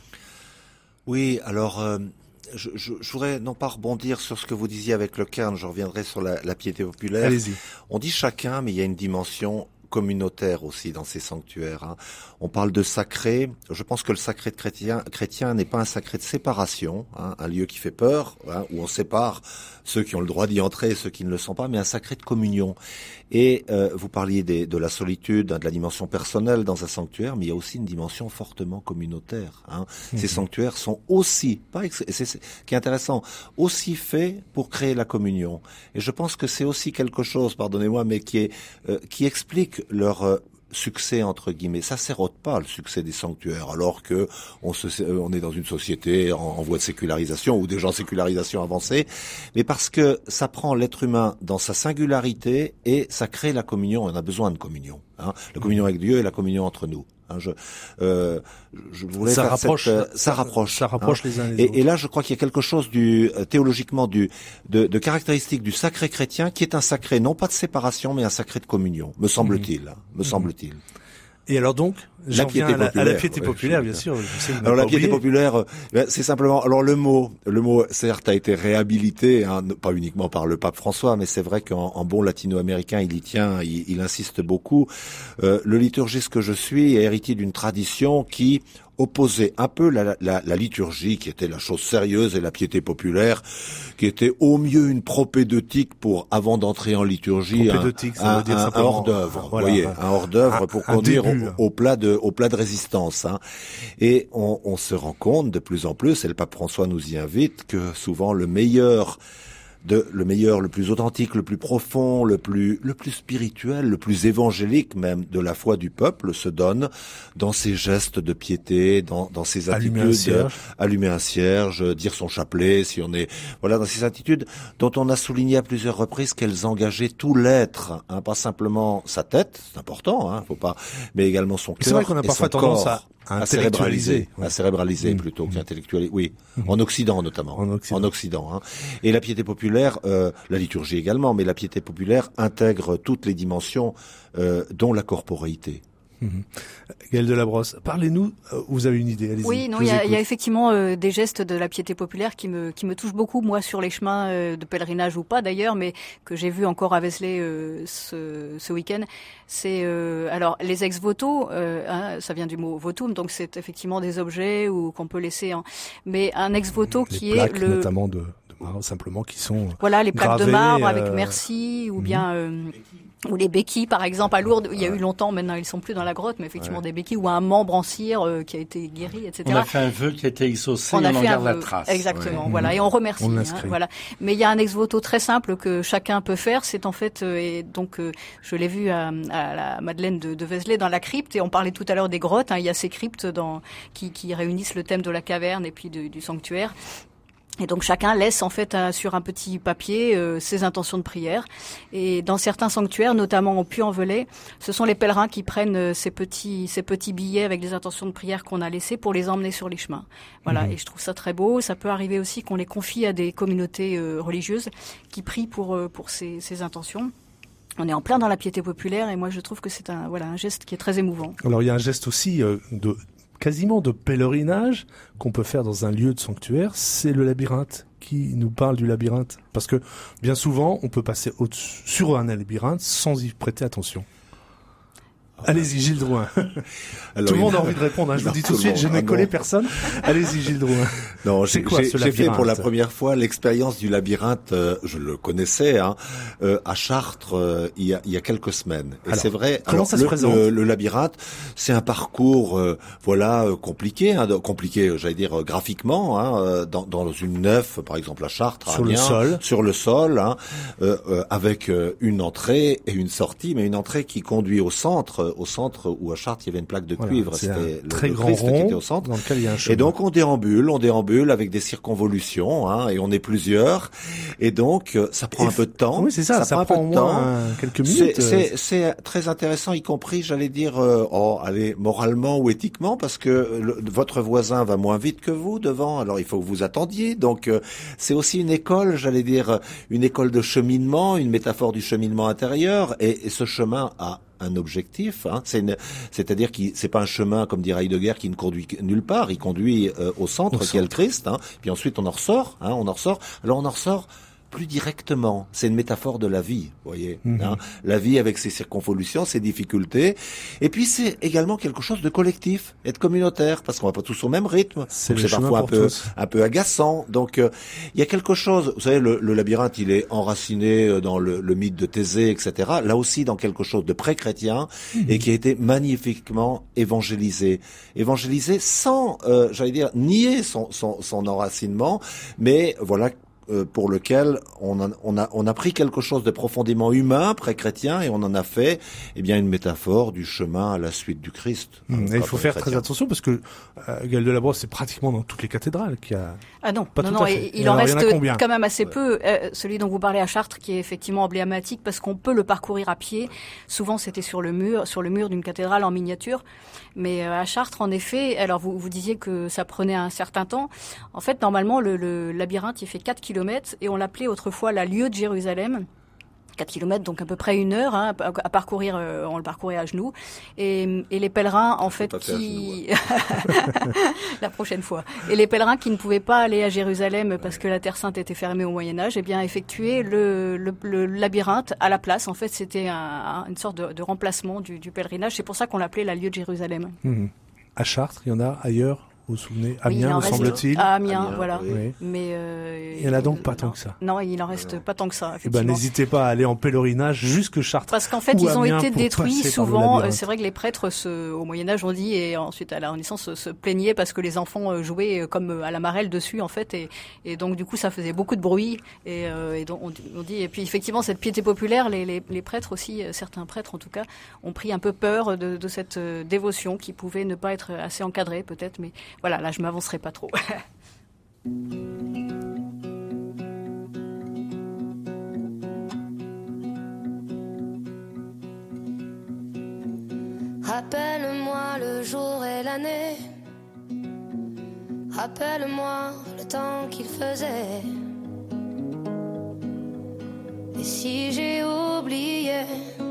Oui, alors euh, je, je, je voudrais non pas rebondir sur ce que vous disiez avec le cairn, je reviendrai sur la, la piété populaire. Allez-y. On dit chacun, mais il y a une dimension communautaire aussi dans ces sanctuaires. Hein. On parle de sacré. Je pense que le sacré de chrétien, chrétien n'est pas un sacré de séparation, hein, un lieu qui fait peur, hein, où on sépare ceux qui ont le droit d'y entrer et ceux qui ne le sont pas, mais un sacré de communion. Et euh, vous parliez des, de la solitude, hein, de la dimension personnelle dans un sanctuaire, mais il y a aussi une dimension fortement communautaire. Hein. Mmh. Ces sanctuaires sont aussi, pas ex- c'est ce qui est intéressant, aussi faits pour créer la communion. Et je pense que c'est aussi quelque chose, pardonnez-moi, mais qui est euh, qui explique leur euh, succès entre guillemets. Ça s'érode pas le succès des sanctuaires, alors que on se, on est dans une société en, en voie de sécularisation ou déjà en sécularisation avancée, mais parce que ça prend l'être humain dans sa singularité et ça crée la communion. On a besoin de communion, hein, la communion avec Dieu et la communion entre nous. Hein, je, euh, je voulais ça faire rapproche, cette, euh, ça, ça rapproche, ça rapproche hein. les uns les et, autres. Et là, je crois qu'il y a quelque chose du euh, théologiquement du de, de caractéristique du sacré chrétien qui est un sacré non pas de séparation, mais un sacré de communion, me semble-t-il. Hein, me mmh. semble-t il. Et alors donc, la piété à la, populaire, à la piété ouais, populaire, bien sûr. Je sais, alors la piété oublié. populaire, c'est simplement. Alors le mot, le mot certes a été réhabilité, hein, pas uniquement par le pape François, mais c'est vrai qu'en en bon latino-américain, il y tient, il, il insiste beaucoup. Euh, le liturgiste que je suis est héritier d'une tradition qui opposait un peu la, la, la liturgie, qui était la chose sérieuse, et la piété populaire, qui était au mieux une propédeutique pour, avant d'entrer en liturgie, un, ça veut dire un, un hors-d'œuvre, voilà, vous voyez, un, un hors-d'œuvre pour conduire au, au plat de, au plat de résistance. Hein. Et on, on se rend compte de plus en plus, et le pape François nous y invite, que souvent le meilleur de le meilleur, le plus authentique, le plus profond, le plus le plus spirituel, le plus évangélique même de la foi du peuple se donne dans ses gestes de piété, dans dans ses attitudes, allumer un cierge, allumer un cierge, dire son chapelet si on est voilà dans ces attitudes dont on a souligné à plusieurs reprises qu'elles engageaient tout l'être, hein, pas simplement sa tête, c'est important, hein, faut pas, mais également son cœur. C'est vrai qu'on a parfois tendance à à cérébraliser, ouais. à cérébraliser mmh. plutôt qu'intellectualiser. Oui, mmh. en Occident notamment. En Occident. En Occident. Hein. Et la piété populaire, euh, la liturgie également, mais la piété populaire intègre toutes les dimensions, euh, dont la corporéité. Mmh. Gaëlle Delabrosse, parlez-nous, vous avez une idée, allez-y. Oui, non, il y, y a effectivement euh, des gestes de la piété populaire qui me qui me touchent beaucoup, moi, sur les chemins euh, de pèlerinage ou pas d'ailleurs, mais que j'ai vu encore à Vézelay euh, ce, ce week-end. C'est euh, alors les ex-voto, euh, hein, ça vient du mot votum, donc c'est effectivement des objets ou qu'on peut laisser. Hein. Mais un ex-voto les qui plaques, est le notamment de, de marbre, simplement qui sont voilà les plaques gravées, de marbre euh... avec merci ou bien euh, ou les béquilles, par exemple, à Lourdes, il y a eu longtemps, maintenant ils sont plus dans la grotte, mais effectivement ouais. des béquilles, ou un membre en cire euh, qui a été guéri, et cetera. On a fait un vœu qui a été exaucé, on, on a en fait garde un la trace. Exactement, ouais. voilà, et on remercie. On hein, voilà. Mais il y a un ex-voto très simple que chacun peut faire, c'est en fait, euh, et donc euh, je l'ai vu à, à la Madeleine de, de Vézelay dans la crypte, et on parlait tout à l'heure des grottes, hein, il y a ces cryptes dans, qui, qui réunissent le thème de la caverne et puis de, du sanctuaire. Et donc chacun laisse en fait un, sur un petit papier euh, ses intentions de prière. Et dans certains sanctuaires, notamment au Puy-en-Velay, ce sont les pèlerins qui prennent euh, ces petits ces petits billets avec les intentions de prière qu'on a laissées pour les emmener sur les chemins. Voilà. Mmh. Et je trouve ça très beau. Ça peut arriver aussi qu'on les confie à des communautés euh, religieuses qui prient pour euh, pour ces, ces intentions. On est en plein dans la piété populaire et moi je trouve que c'est un voilà un geste qui est très émouvant. Alors il y a un geste aussi euh, de quasiment de pèlerinage qu'on peut faire dans un lieu de sanctuaire, c'est le labyrinthe. Qui nous parle du labyrinthe? Parce que bien souvent, on peut passer au sur un labyrinthe sans y prêter attention. Allez-y, Gilles Drouin. Alors, tout le monde a envie de répondre. Hein. Je non, vous dis tout de suite, je n'ai collé personne. Allez-y, Gilles Drouin. Non, j'ai, quoi, j'ai, j'ai fait pour la première fois l'expérience du labyrinthe. Euh, je le connaissais hein, euh, à Chartres euh, il, y a, il y a quelques semaines. Et alors, c'est vrai. Comment alors, ça le, se présente le, le labyrinthe, c'est un parcours, euh, voilà, euh, compliqué, hein, compliqué, j'allais dire euh, graphiquement, hein, dans, dans une nef, par exemple à Chartres, sur à Amiens, le sol, sur le sol, hein, euh, euh, avec euh, une entrée et une sortie, mais une entrée qui conduit au centre, au centre où à Chartres, il y avait une plaque de cuivre, voilà, c'était le, très le grand Christ rond qui était au centre. Dans lequel il y a un chemin. Et donc on déambule, on déambule avec des circonvolutions, hein, et on est plusieurs. Et donc ça prend et un peu de temps. Oui, c'est ça. Ça, ça prend, prend au moins un, quelques minutes. C'est, c'est, c'est très intéressant, y compris, j'allais dire, euh, oh, allez, moralement ou éthiquement, parce que le, votre voisin va moins vite que vous devant. Alors il faut que vous attendiez. Donc euh, c'est aussi une école, j'allais dire, une école de cheminement, une métaphore du cheminement intérieur. Et, et ce chemin a un objectif, hein. C'est une, c'est-à-dire que c'est pas un chemin, comme dirait Heidegger, qui ne conduit nulle part, il conduit euh, au centre, au qui centre. est le Christ, hein. Puis ensuite on en ressort, hein, on en ressort. Alors on en ressort plus directement. C'est une métaphore de la vie, vous voyez. Mmh. Hein, la vie avec ses circonvolutions, ses difficultés. Et puis c'est également quelque chose de collectif et de communautaire, parce qu'on va pas tous au même rythme. C'est, c'est parfois un peu, tous. un peu agaçant. Donc il euh, y a quelque chose. Vous savez, le, le labyrinthe, il est enraciné dans le, le mythe de Thésée, et cetera. Là aussi, dans quelque chose de pré-chrétien mmh. et qui a été magnifiquement évangélisé, évangélisé sans, euh, j'allais dire, nier son, son, son enracinement, mais voilà. Euh, pour lequel on a, on a on a pris quelque chose de profondément humain, pré-chrétien, et on en a fait, eh bien, une métaphore du chemin à la suite du Christ. Mmh, il faut faire très attention parce que euh, Gaëlle Delabrosse, c'est pratiquement dans toutes les cathédrales qu'il y a. Ah non, pas non, tout non, à fait. il en reste il quand même assez ouais. peu. Euh, celui dont vous parlez à Chartres, qui est effectivement emblématique parce qu'on peut le parcourir à pied. Souvent, c'était sur le mur, sur le mur d'une cathédrale en miniature. Mais euh, à Chartres, en effet, alors vous vous disiez que ça prenait un certain temps. En fait, normalement, le, le labyrinthe, il fait quatre kilomètres et on l'appelait autrefois la lieue de Jérusalem. quatre kilomètres, donc à peu près une heure hein, à parcourir, euh, on le parcourait à genoux. Et, et les pèlerins, en fait, qui... la prochaine fois. Et les pèlerins qui ne pouvaient pas aller à Jérusalem parce que la Terre Sainte était fermée au Moyen-Âge, eh bien, effectuaient le, le, le labyrinthe à la place. En fait, c'était un, un, une sorte de, de remplacement du, du pèlerinage. C'est pour ça qu'on l'appelait la lieue de Jérusalem. Mmh. À Chartres, il y en a ailleurs vous vous souvenez? Oui, Amiens, me reste... semble-t-il. À Amiens, Amiens, voilà. Oui. Mais euh, il y en a donc pas non, tant que ça. Non, il en reste non. pas tant que ça. Eh ben, n'hésitez pas à aller en pèlerinage jusque Chartres. Parce qu'en fait, ou ils ont Amiens été pour détruits passer par le souvent. labyrinthe. C'est vrai que les prêtres, se, au Moyen Âge, on dit, et ensuite à la Renaissance, se, se plaignaient parce que les enfants jouaient comme à la marelle dessus, en fait, et, et donc du coup, ça faisait beaucoup de bruit. Et, euh, et donc on, on dit. Et puis effectivement, cette piété populaire, les, les, les prêtres aussi, certains prêtres en tout cas, ont pris un peu peur de, de cette dévotion qui pouvait ne pas être assez encadrée, peut-être. Mais voilà, là, je m'avancerai pas trop. Rappelle-moi le jour et l'année. Rappelle-moi le temps qu'il faisait. Et si j'ai oublié,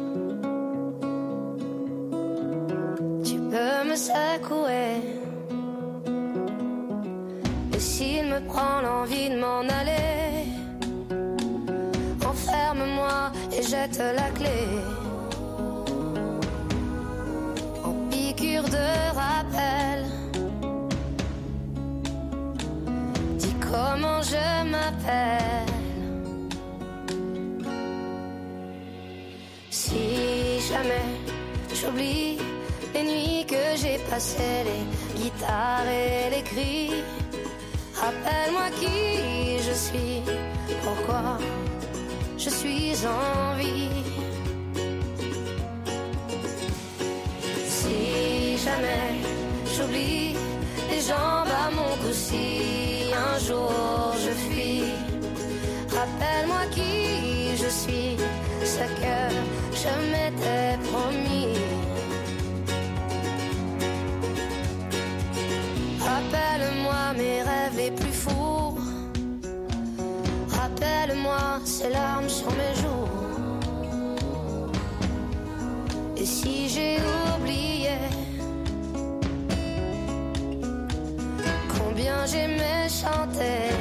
tu peux me secouer. Et s'il me prend l'envie de m'en aller, enferme-moi et jette la clé. En piqûre de rappel, dis comment je m'appelle. Si jamais j'oublie les nuits que j'ai passées, les guitares et les cris, rappelle-moi qui je suis, pourquoi je suis en vie. Si jamais j'oublie les jambes à mon cou, si un jour je fuis, rappelle-moi qui je suis, ce que je m'étais promis. Rappelle-moi mes rêves les plus fous. Rappelle-moi ces larmes sur mes joues. Et si j'ai oublié combien j'aimais chanter,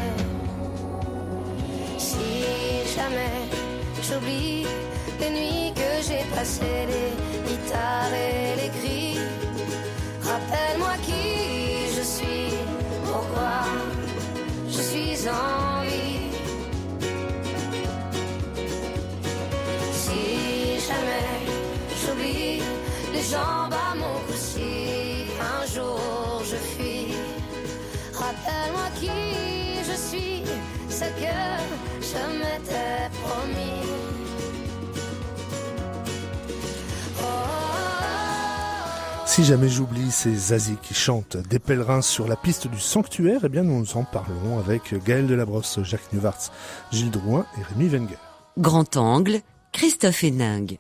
si jamais j'oublie les nuits que j'ai passées, les guitares et les cris, rappelle-moi qui je suis, pourquoi je suis en vie. Si jamais j'oublie les jambes à mon cou, si un jour je fuis, rappelle-moi qui je suis, ce que je m'étais promis. Si jamais j'oublie ces Zazie qui chantent des pèlerins sur la piste du sanctuaire, eh bien nous en parlons avec Gaël Delabrosse, Jacques Neuwartz, Gilles Drouin et Rémi Wenger. Grand Angle, Christophe Héningue.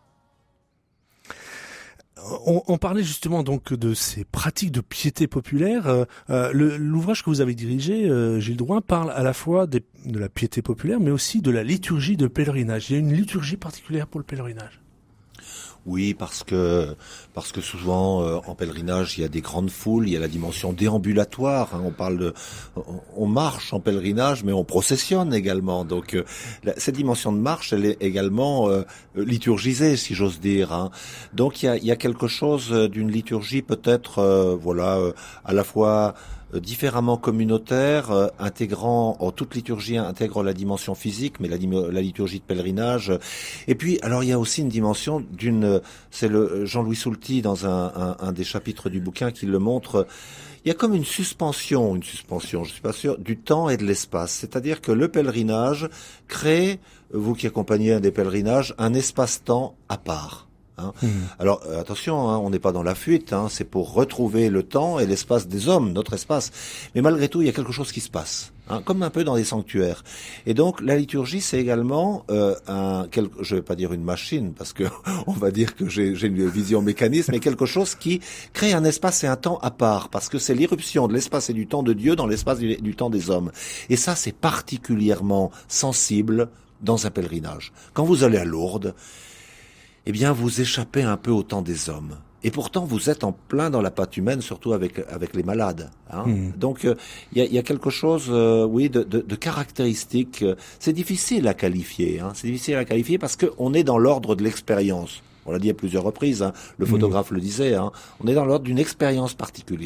On, on parlait justement donc de ces pratiques de piété populaire. Euh, euh, le, l'ouvrage que vous avez dirigé, euh, Gilles Drouin, parle à la fois des, de la piété populaire, mais aussi de la liturgie de pèlerinage. Il y a une liturgie particulière pour le pèlerinage. Oui, parce que parce que souvent euh, en pèlerinage il y a des grandes foules, il y a la dimension déambulatoire. Hein, on parle de, on, on marche en pèlerinage, mais on processionne également. Donc euh, la, cette dimension de marche, elle est également euh, liturgisée, si j'ose dire. Hein. Donc il y a, il y a quelque chose d'une liturgie peut-être, euh, voilà, euh, à la fois différemment communautaire, euh, intégrant, oh, toute liturgie intègre la dimension physique, mais la, la liturgie de pèlerinage. Et puis, alors il y a aussi une dimension d'une, c'est le Jean-Louis Soulty dans un, un, un des chapitres du bouquin qui le montre. Il y a comme une suspension, une suspension, je suis pas sûr, du temps et de l'espace. C'est-à-dire que le pèlerinage crée, vous qui accompagnez un des pèlerinages, un espace-temps à part. Hein. Mmh. Alors euh, attention, hein, on n'est pas dans la fuite, hein, c'est pour retrouver le temps et l'espace des hommes, notre espace. Mais malgré tout, il y a quelque chose qui se passe, hein, comme un peu dans des sanctuaires. Et donc la liturgie, c'est également euh, un, quel, je vais pas dire une machine, parce que on va dire que j'ai, j'ai une vision mécaniste, mais quelque chose qui crée un espace et un temps à part, parce que c'est l'irruption de l'espace et du temps de Dieu dans l'espace du, du temps des hommes. Et ça, c'est particulièrement sensible dans un pèlerinage. Quand vous allez à Lourdes, eh bien, vous échappez un peu au temps des hommes. Et pourtant, vous êtes en plein dans la pâte humaine, surtout avec avec les malades. Hein. Mmh. Donc, il euh, y, a, y a quelque chose, euh, oui, de, de, de caractéristique. C'est difficile à qualifier. Hein. C'est difficile à qualifier parce que on est dans l'ordre de l'expérience. On l'a dit à plusieurs reprises. Hein. Le photographe mmh. le disait. Hein. On est dans l'ordre d'une expérience particulière.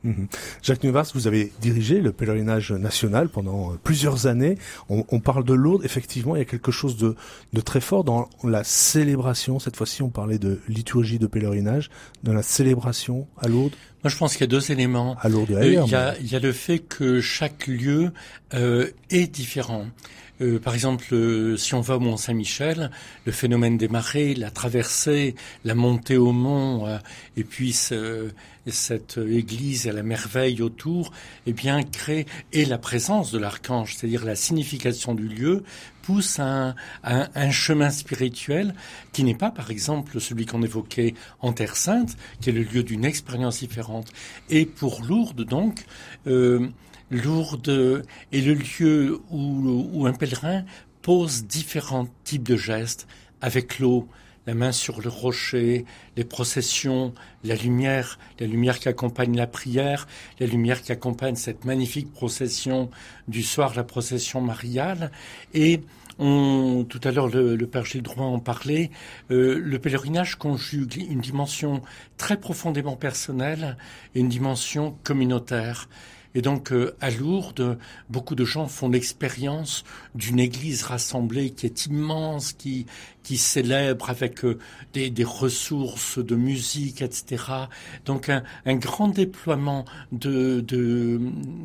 Mmh. Jacques Neuwirth, vous avez dirigé le pèlerinage national pendant plusieurs années. On, on parle de Lourdes, effectivement, il y a quelque chose de, de très fort dans la célébration. Cette fois-ci, on parlait de liturgie de pèlerinage, dans la célébration à Lourdes. Moi, je pense qu'il y a deux éléments. À Lourdes et Euh, ailleurs. il y a, il y a le fait que chaque lieu euh, est différent. Euh, par exemple, euh, si on va au Mont-Saint-Michel, le phénomène des marées, la traversée, la montée au mont, euh, et puis ce, cette église à la merveille autour, eh bien, crée, et la présence de l'archange, c'est-à-dire la signification du lieu, pousse un, un, un chemin spirituel qui n'est pas, par exemple, celui qu'on évoquait en Terre Sainte, qui est le lieu d'une expérience différente. Et pour Lourdes, donc, euh, Lourdes est le lieu où, où un pèlerin pose différents types de gestes avec l'eau, la main sur le rocher, les processions, la lumière, la lumière qui accompagne la prière, la lumière qui accompagne cette magnifique procession du soir, la procession mariale. Et on, tout à l'heure, le, le Père Gilles Drouin en parlait, euh, le pèlerinage conjugue une dimension très profondément personnelle et une dimension communautaire. Et donc, euh, à Lourdes, beaucoup de gens font l'expérience d'une église rassemblée qui est immense, qui qui célèbre avec euh, des, des ressources de musique, et cetera. Donc, un, un grand déploiement de, de,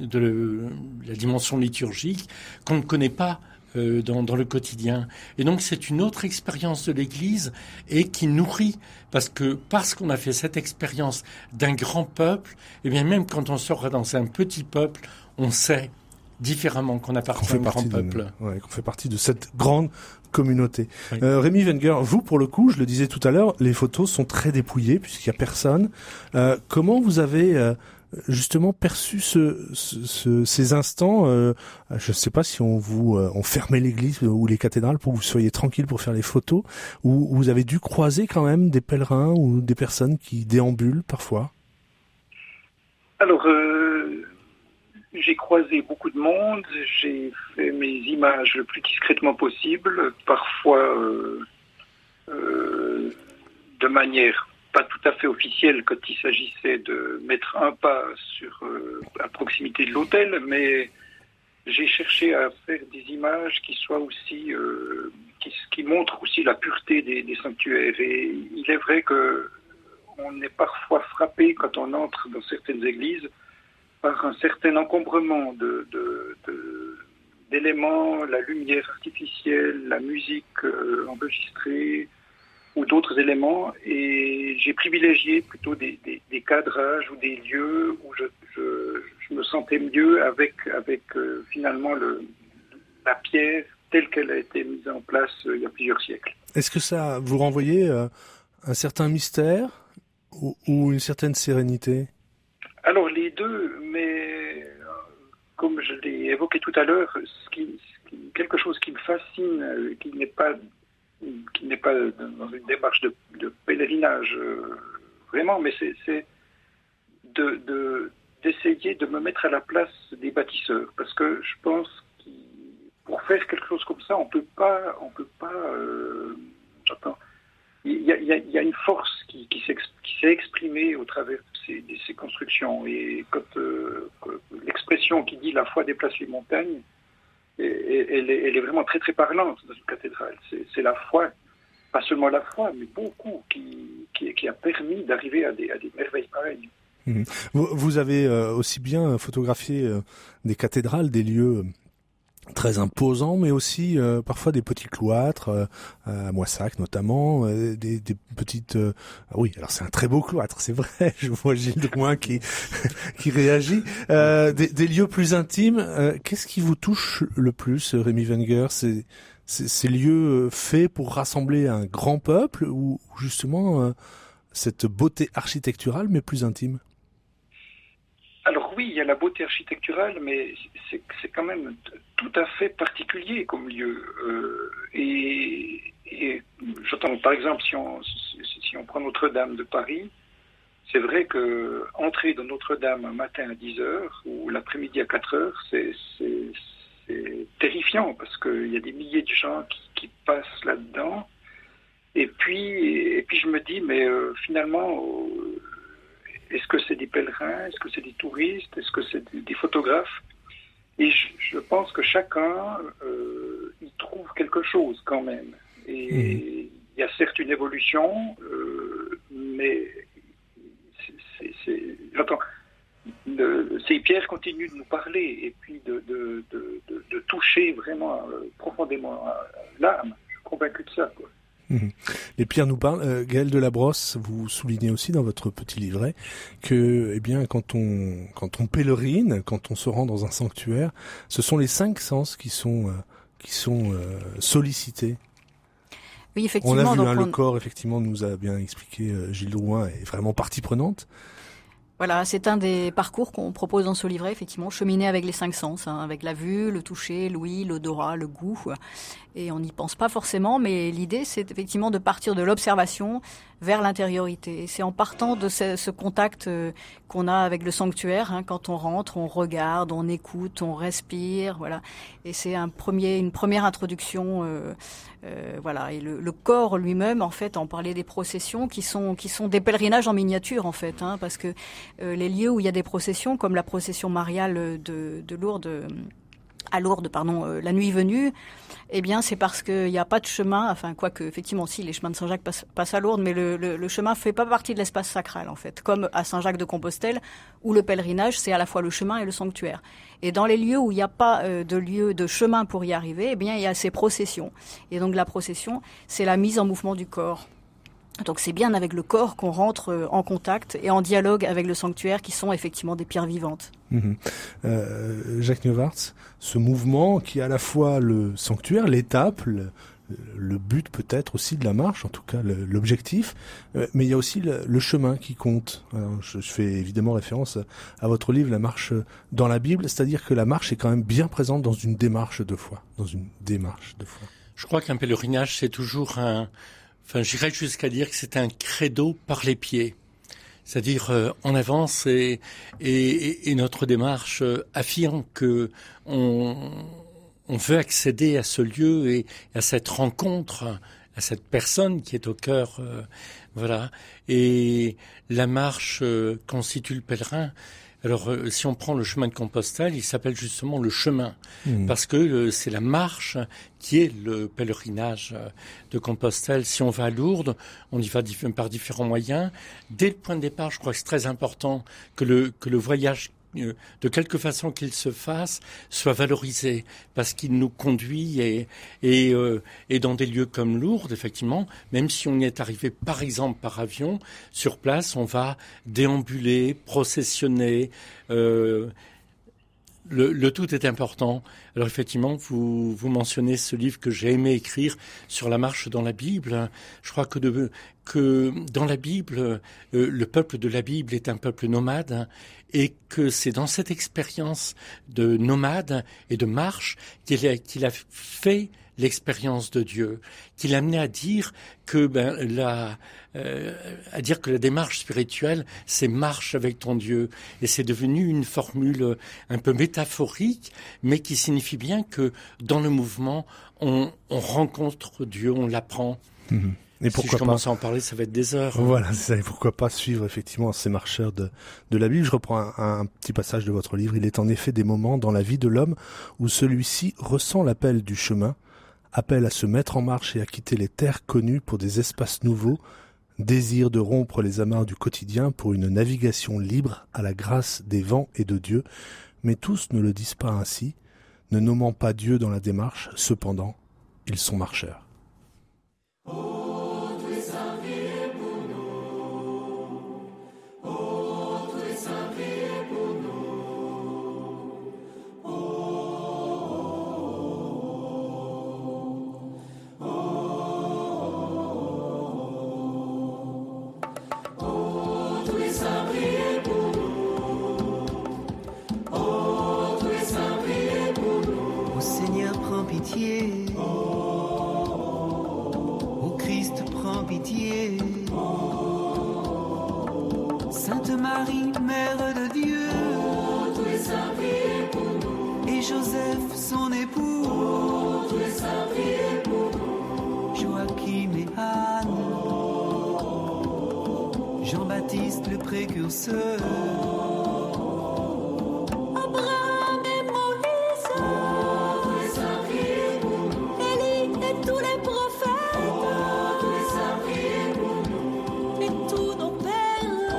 de la dimension liturgique qu'on ne connaît pas Euh, dans, dans le quotidien. Et donc c'est une autre expérience de l'Église et qui nourrit, parce que parce qu'on a fait cette expérience d'un grand peuple, et bien même quand on sort dans un petit peuple, on sait différemment qu'on appartient à un grand peuple. De, ouais, qu'on fait partie de cette grande communauté. Oui. Euh, Rémi Wenger, vous pour le coup, je le disais tout à l'heure, les photos sont très dépouillées puisqu'il y a personne. Euh, comment vous avez euh, justement perçu ce, ce, ce, ces instants, euh, je ne sais pas si on vous euh, on fermait l'église ou les cathédrales pour que vous soyez tranquille pour faire les photos, ou vous avez dû croiser quand même des pèlerins ou des personnes qui déambulent parfois? Alors, euh, j'ai croisé beaucoup de monde, j'ai fait mes images le plus discrètement possible, parfois euh, euh, de manière pas tout à fait officielle quand il s'agissait de mettre un pas sur euh, à proximité de l'autel, mais j'ai cherché à faire des images qui soient aussi euh, qui, qui montrent aussi la pureté des, des sanctuaires. Et il est vrai que on est parfois frappé quand on entre dans certaines églises par un certain encombrement de, de, de, d'éléments, la lumière artificielle, la musique euh, enregistrée, ou d'autres éléments, et j'ai privilégié plutôt des, des, des cadrages ou des lieux où je, je, je me sentais mieux avec, avec euh, finalement le, la pierre telle qu'elle a été mise en place euh, il y a plusieurs siècles. Est-ce que ça vous renvoyait euh, un certain mystère ou, ou une certaine sérénité? Alors les deux, mais euh, comme je l'ai évoqué tout à l'heure, ce qui, ce qui, quelque chose qui me fascine, euh, qui n'est pas qui n'est pas dans une démarche de, de pèlerinage euh, vraiment, mais c'est, c'est de, de, d'essayer de me mettre à la place des bâtisseurs, parce que je pense que pour faire quelque chose comme ça, on peut pas, on peut pas. Euh, j'entends. Il y a, il y a, il y a une force qui, qui, qui s'est exprimée au travers de ces, de ces constructions, et quand euh, l'expression qui dit la foi déplace les montagnes, et elle est, elle est vraiment très très parlante dans une cathédrale. C'est, c'est la foi, pas seulement la foi, mais beaucoup qui, qui, qui a permis d'arriver à des, à des merveilles pareilles. Mmh. Vous, vous avez euh, aussi bien photographié euh, des cathédrales, des lieux très imposants, mais aussi euh, parfois des petits cloîtres, euh, à Moissac notamment, euh, des, des petites... Euh, ah oui, alors c'est un très beau cloître, c'est vrai, je vois Gilles Drouin qui, qui réagit. Euh, des, des lieux plus intimes, euh, qu'est-ce qui vous touche le plus, Rémi Wenger? C'est, c'est ces lieux faits pour rassembler un grand peuple, ou justement euh, cette beauté architecturale, mais plus intime? Alors oui, il y a la beauté architecturale, mais c'est, c'est quand même tout à fait particulier comme lieu. Euh, et, et j'entends, par exemple, si on, si on prend Notre-Dame de Paris, c'est vrai que entrer dans Notre-Dame un matin à dix heures ou l'après-midi à quatre heures, c'est, c'est, c'est terrifiant, parce qu'il y a des milliers de gens qui, qui passent là-dedans. Et puis, et puis je me dis, mais euh, finalement... Euh, est-ce que c'est des pèlerins, est-ce que c'est des touristes, est-ce que c'est des, des photographes? Et je, je pense que chacun euh, y trouve quelque chose quand même. Et il mmh. y a certes une évolution, euh, mais c'est, c'est, c'est, j'entends, le, ces pierres continuent de nous parler et puis de, de, de, de, de toucher vraiment euh, profondément l'âme. Je suis convaincu de ça, quoi. Mmh. Les pierres nous parlent. Euh, Gaël Delabrosse, vous soulignez aussi dans votre petit livret que, eh bien, quand on quand on pèlerine, quand on se rend dans un sanctuaire, ce sont les cinq sens qui sont euh, qui sont euh, sollicités. Oui, effectivement. On a vu donc hein, on... le corps, effectivement, nous a bien expliqué euh, Gilles Drouin, est vraiment partie prenante. Voilà, c'est un des parcours qu'on propose dans ce livret, effectivement, cheminer avec les cinq sens, hein, avec la vue, le toucher, l'ouïe, l'odorat, le goût. Et on n'y pense pas forcément, mais l'idée, c'est effectivement de partir de l'observation vers l'intériorité. Et c'est en partant de ce, ce contact euh, qu'on a avec le sanctuaire, hein, quand on rentre, on regarde, on écoute, on respire, voilà. Et c'est un premier, une première introduction, euh, euh, voilà. Et le, le corps lui-même, en fait, on parlait des processions qui sont qui sont des pèlerinages en miniature, en fait, hein, parce que euh, les lieux où il y a des processions, comme la procession mariale de, de Lourdes. Euh, à Lourdes, pardon, euh, la nuit venue, eh bien, c'est parce qu'il n'y a pas de chemin, enfin, quoique, effectivement, si, les chemins de Saint-Jacques passent, passent à Lourdes, mais le, le, le chemin fait pas partie de l'espace sacral, en fait, comme à Saint-Jacques-de-Compostelle, où le pèlerinage, c'est à la fois le chemin et le sanctuaire. Et dans les lieux où il n'y a pas euh, de lieu de chemin pour y arriver, eh bien, il y a ces processions. Et donc, la procession, c'est la mise en mouvement du corps. Donc c'est bien avec le corps qu'on rentre en contact et en dialogue avec le sanctuaire qui sont effectivement des pierres vivantes. Mmh. Euh, Jacques Neuwarth, ce mouvement qui est à la fois le sanctuaire, l'étape, le, le but peut-être aussi de la marche, en tout cas le, l'objectif, euh, mais il y a aussi le, le chemin qui compte. Alors, je, je fais évidemment référence à, à votre livre, La marche dans la Bible, c'est-à-dire que la marche est quand même bien présente dans une démarche de foi, dans une démarche de foi. Je crois qu'un pèlerinage, c'est toujours un... Enfin, j'irais jusqu'à dire que c'est un credo par les pieds. C'est-à-dire, euh, on avance et, et, et notre démarche euh, affirme que on, on veut accéder à ce lieu et à cette rencontre, à cette personne qui est au cœur, euh, voilà. Et la marche euh, constitue le pèlerin. Alors, euh, si on prend le chemin de Compostelle, il s'appelle justement le chemin, mmh. parce que euh, c'est la marche qui est le pèlerinage euh, de Compostelle. Si on va à Lourdes, on y va diff- par différents moyens. Dès le point de départ, je crois que c'est très important que le que le voyage, euh, de quelque façon qu'il se fasse, soit valorisé, parce qu'il nous conduit et et euh, et dans des lieux comme Lourdes, effectivement, même si on y est arrivé par exemple par avion, sur place, on va déambuler, processionner. Euh, le, le tout est important. Alors effectivement, vous vous mentionnez ce livre que j'ai aimé écrire sur la marche dans la Bible. Je crois que de, que dans la Bible, euh, le peuple de la Bible est un peuple nomade, hein, et que c'est dans cette expérience de nomade et de marche qu'il a, qu'il a fait l'expérience de Dieu, qui l'a amené à dire que ben la euh, à dire que la démarche spirituelle, c'est marche avec ton Dieu, et c'est devenu une formule un peu métaphorique, mais qui signifie bien que dans le mouvement, on, on rencontre Dieu, on l'apprend. Mmh. Et pourquoi si je commence pas... à en parler, ça va être des heures. Voilà, c'est ça. Et pourquoi pas suivre effectivement ces marcheurs de, de la Bible. Je reprends un, un petit passage de votre livre. Il est en effet des moments dans la vie de l'homme où celui-ci ressent l'appel du chemin, appelle à se mettre en marche et à quitter les terres connues pour des espaces nouveaux, désir de rompre les amarres du quotidien pour une navigation libre à la grâce des vents et de Dieu. Mais tous ne le disent pas ainsi, ne nommant pas Dieu dans la démarche, cependant, ils sont marcheurs. Sainte Marie, Mère de Dieu, oh, tous les saints priez pour nous. Et Joseph, son époux, oh, tous les saints priez pour nous. Joachim et Anne, oh, Jean-Baptiste le prêtre. précurseur. Abraham et Moïse, Élie et tous les prophètes, et tous nos pères,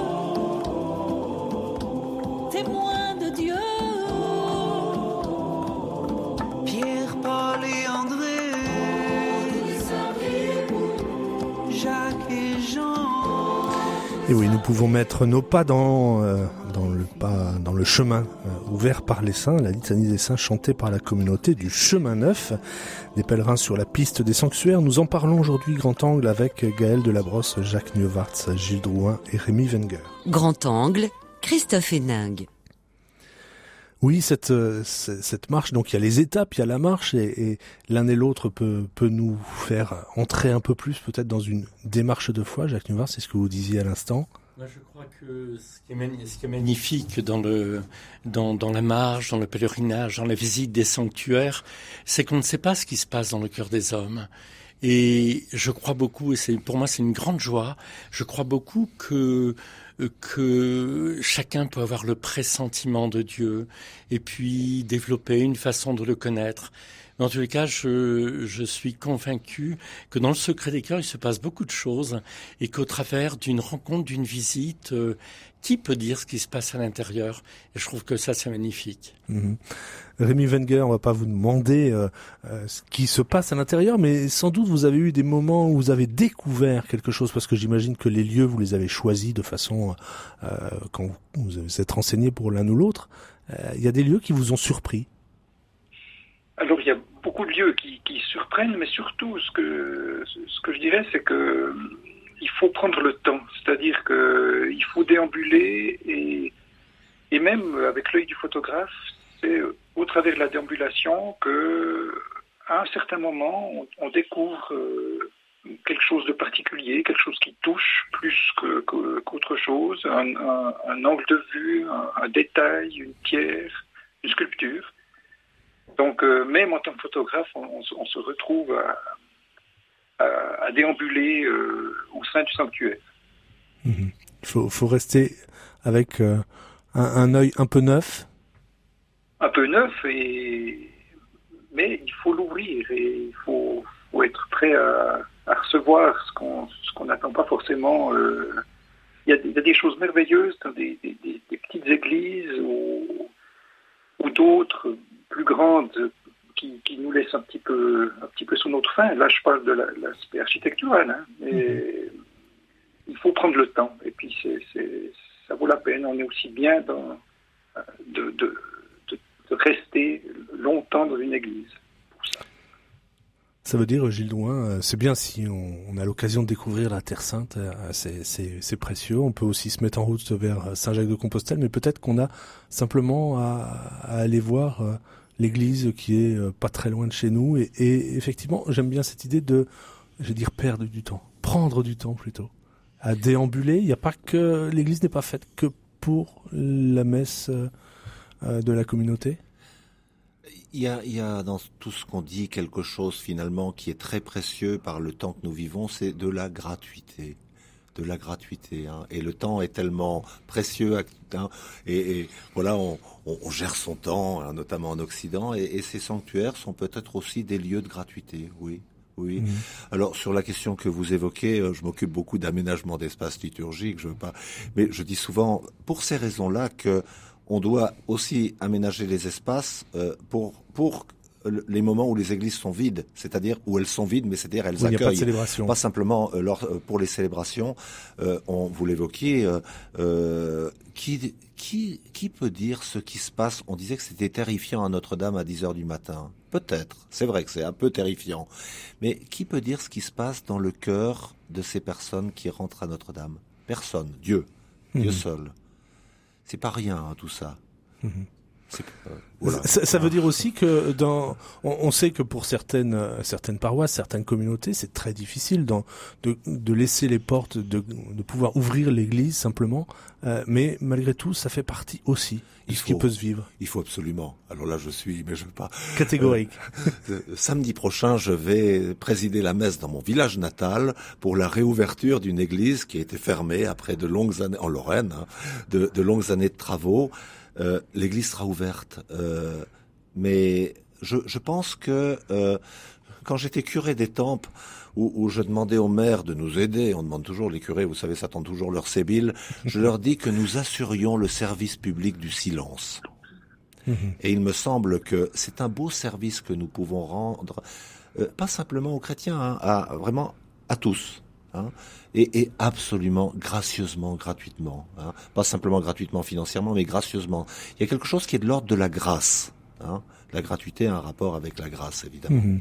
témoins de Dieu. Pierre, Paul et André, Jacques et Jean. Et oui, nous pouvons mettre nos pas dans, euh, dans, le, pas, dans le chemin euh, ouvert par les saints, la litanie des saints chantée par la communauté du chemin neuf, des pèlerins sur la piste des sanctuaires. Nous en parlons aujourd'hui Grand Angle avec Gaël Delabrosse, Jacques Neuwartz, Gilles Drouin et Rémi Wenger. Grand Angle, Christophe Héningue. Oui, cette, euh, cette marche, donc il y a les étapes, il y a la marche, et, et l'un et l'autre peut, peut nous faire entrer un peu plus peut-être dans une démarche de foi. Jacques Neuwartz, c'est ce que vous disiez à l'instant. Moi, je crois que ce qui est, magn- ce qui est magnifique dans, le, dans, dans la marche, dans le pèlerinage, dans la visite des sanctuaires, c'est qu'on ne sait pas ce qui se passe dans le cœur des hommes. Et je crois beaucoup, et c'est, pour moi c'est une grande joie, je crois beaucoup que que chacun peut avoir le pressentiment de Dieu et puis développer une façon de le connaître. Mais en tous les cas, je, je suis convaincu que dans le secret des cœurs, il se passe beaucoup de choses et qu'au travers d'une rencontre, d'une visite, euh, qui peut dire ce qui se passe à l'intérieur? Et je trouve que ça, c'est magnifique. Mmh. Rémi Wenger, on va pas vous demander euh, euh, ce qui se passe à l'intérieur, mais sans doute vous avez eu des moments où vous avez découvert quelque chose, parce que j'imagine que les lieux, vous les avez choisis de façon, euh, quand vous vous êtes renseigné pour l'un ou l'autre, il euh, y a des lieux qui vous ont surpris. Alors il y a beaucoup de lieux qui, qui surprennent, mais surtout ce que ce que je dirais, c'est que il faut prendre le temps, c'est-à-dire que il faut déambuler et et même avec l'œil du photographe, c'est au travers de la déambulation que à un certain moment on, on découvre euh, quelque chose de particulier, quelque chose qui touche plus que, que, qu'autre chose, un, un, un angle de vue, un, un détail, une pierre, une sculpture. Donc, euh, même en tant que photographe, on, on, on se retrouve à, à, à déambuler euh, au sein du sanctuaire. Mmh. Il faut, faut rester avec euh, un, un œil un peu neuf. Un peu neuf, et... mais il faut l'ouvrir et il faut, faut être prêt à, à recevoir ce qu'on ce qu'on n'attend pas forcément. Euh... Il, y a, il y a des choses merveilleuses dans des, des, des, des petites églises ou, ou d'autres plus grandes qui, qui nous laissent un petit peu un petit peu sous notre faim. Là, je parle de la, l'aspect architectural, hein, mais mmh. il faut prendre le temps. Et puis, c'est, c'est, ça vaut la peine. On est aussi bien dans, de, de, de, de rester longtemps dans une église. Pour ça. Ça veut dire, Gilles Drouin, c'est bien si on, on a l'occasion de découvrir la Terre Sainte, c'est, c'est, c'est précieux. On peut aussi se mettre en route vers Saint-Jacques-de-Compostelle, mais peut-être qu'on a simplement à, à aller voir l'église qui est pas très loin de chez nous. Et, et effectivement, j'aime bien cette idée de, je vais dire, perdre du temps, prendre du temps plutôt, à déambuler. Il n'y a pas que, l'église n'est pas faite que pour la messe de la communauté. Il y a, il y a dans tout ce qu'on dit quelque chose finalement qui est très précieux par le temps que nous vivons, c'est de la gratuité. De la gratuité, hein. Et le temps est tellement précieux, hein, et, et voilà, on, on, on gère son temps, hein, notamment en Occident, et, et ces sanctuaires sont peut-être aussi des lieux de gratuité, oui. Oui. Mmh. Alors sur la question que vous évoquez, je m'occupe beaucoup d'aménagement d'espaces liturgiques, je veux pas, mais je dis souvent pour ces raisons-là que on doit aussi aménager les espaces euh, pour pour les moments où les églises sont vides, c'est-à-dire où elles sont vides, mais c'est-à-dire elles oui, accueillent, pas, pas simplement euh, lors, euh, pour les célébrations. Euh, on, vous l'évoquiez, euh, euh, qui, qui, qui peut dire ce qui se passe? On disait que c'était terrifiant à Notre-Dame à dix heures du matin. Peut-être, c'est vrai que c'est un peu terrifiant, mais qui peut dire ce qui se passe dans le cœur de ces personnes qui rentrent à Notre-Dame? Personne, Dieu, mmh. Dieu seul. C'est pas rien, hein, tout ça. Mmh. C'est, euh, voilà. Ça, ça veut dire aussi que dans, on, on sait que pour certaines certaines paroisses, certaines communautés, c'est très difficile dans, de de laisser les portes, de de pouvoir ouvrir l'église simplement. Euh, mais malgré tout, ça fait partie aussi de ce qui peut se vivre. Il faut absolument. Alors là, je suis, mais je veux pas catégorique. Euh, samedi prochain, je vais présider la messe dans mon village natal pour la réouverture d'une église qui a été fermée après de longues années en Lorraine, hein, de, de longues années de travaux. Euh, l'église sera ouverte, euh, mais je, je pense que euh, quand j'étais curé d'Étampes, où, où je demandais aux maires de nous aider, on demande toujours, les curés, vous savez, s'attendent toujours leur sébile, je leur dis que nous assurions le service public du silence. Mmh. Et il me semble que c'est un beau service que nous pouvons rendre, euh, pas simplement aux chrétiens, hein, à, vraiment à tous. Hein, et, et absolument gracieusement, gratuitement, hein, pas simplement gratuitement financièrement, mais gracieusement. Il y a quelque chose qui est de l'ordre de la grâce. Hein. La gratuité a un rapport avec la grâce, évidemment. Mmh.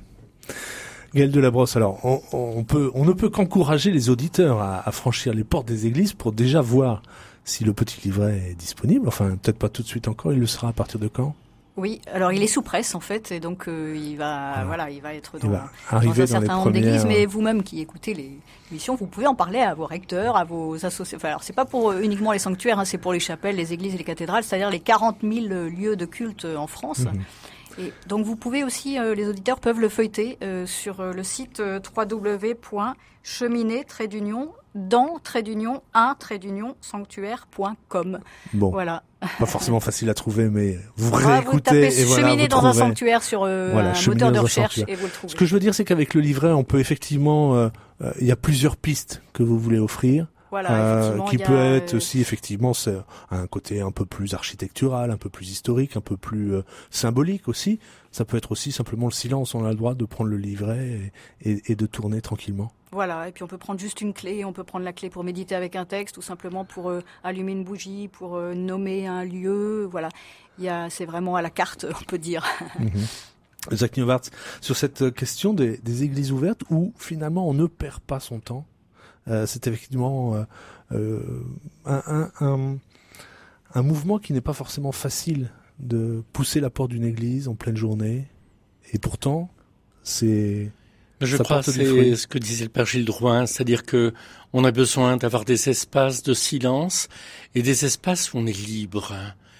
Gaël Delabrosse, alors on, on peut, on ne peut qu'encourager les auditeurs à, à franchir les portes des églises pour déjà voir si le petit livret est disponible. Enfin, peut-être pas tout de suite encore. Il le sera à partir de quand ? Oui, alors il est sous presse en fait, et donc euh, il va, voilà. voilà, il va être dans, il va dans un dans certain nombre d'églises. premières... Mais vous-même qui écoutez les émissions, vous pouvez en parler à vos recteurs, à vos associations. Enfin, alors c'est pas pour euh, uniquement les sanctuaires, hein, c'est pour les chapelles, les églises et les cathédrales, c'est-à-dire les quarante mille lieux de culte en France. Mmh. Et donc vous pouvez aussi, euh, les auditeurs peuvent le feuilleter euh, sur euh, le site euh, w w w point cheminée trait d'union dans trait d'union un trait d'union sanctuaire point com. Bon, voilà. Pas forcément facile à trouver, mais vous ah, réécoutez vous tapez et voilà, cheminée vous dans trouvez. un sanctuaire sur euh, voilà, un moteur de recherche sanctuaire. et vous le trouvez. Ce que je veux dire, c'est qu'avec le livret, on peut effectivement, euh, euh, il y a plusieurs pistes que vous voulez offrir. Voilà, euh, qui peut a, être aussi effectivement c'est un côté un peu plus architectural, un peu plus historique, un peu plus euh, symbolique aussi. Ça peut être aussi simplement le silence. On a le droit de prendre le livret et, et, et de tourner tranquillement. Voilà, et puis on peut prendre juste une clé, on peut prendre la clé pour méditer avec un texte ou simplement pour euh, allumer une bougie, pour euh, nommer un lieu. Voilà, il y a, c'est vraiment à la carte, on peut dire. Mm-hmm. Jacques Neuwarth, sur cette question des, des églises ouvertes où finalement on ne perd pas son temps. Euh, c'est effectivement euh, euh, un, un, un, un mouvement qui n'est pas forcément facile de pousser la porte d'une église en pleine journée. Et pourtant, c'est... Je crois que c'est ce que disait le père Gilles Drouin, c'est-à-dire que on a besoin d'avoir des espaces de silence et des espaces où on est libre.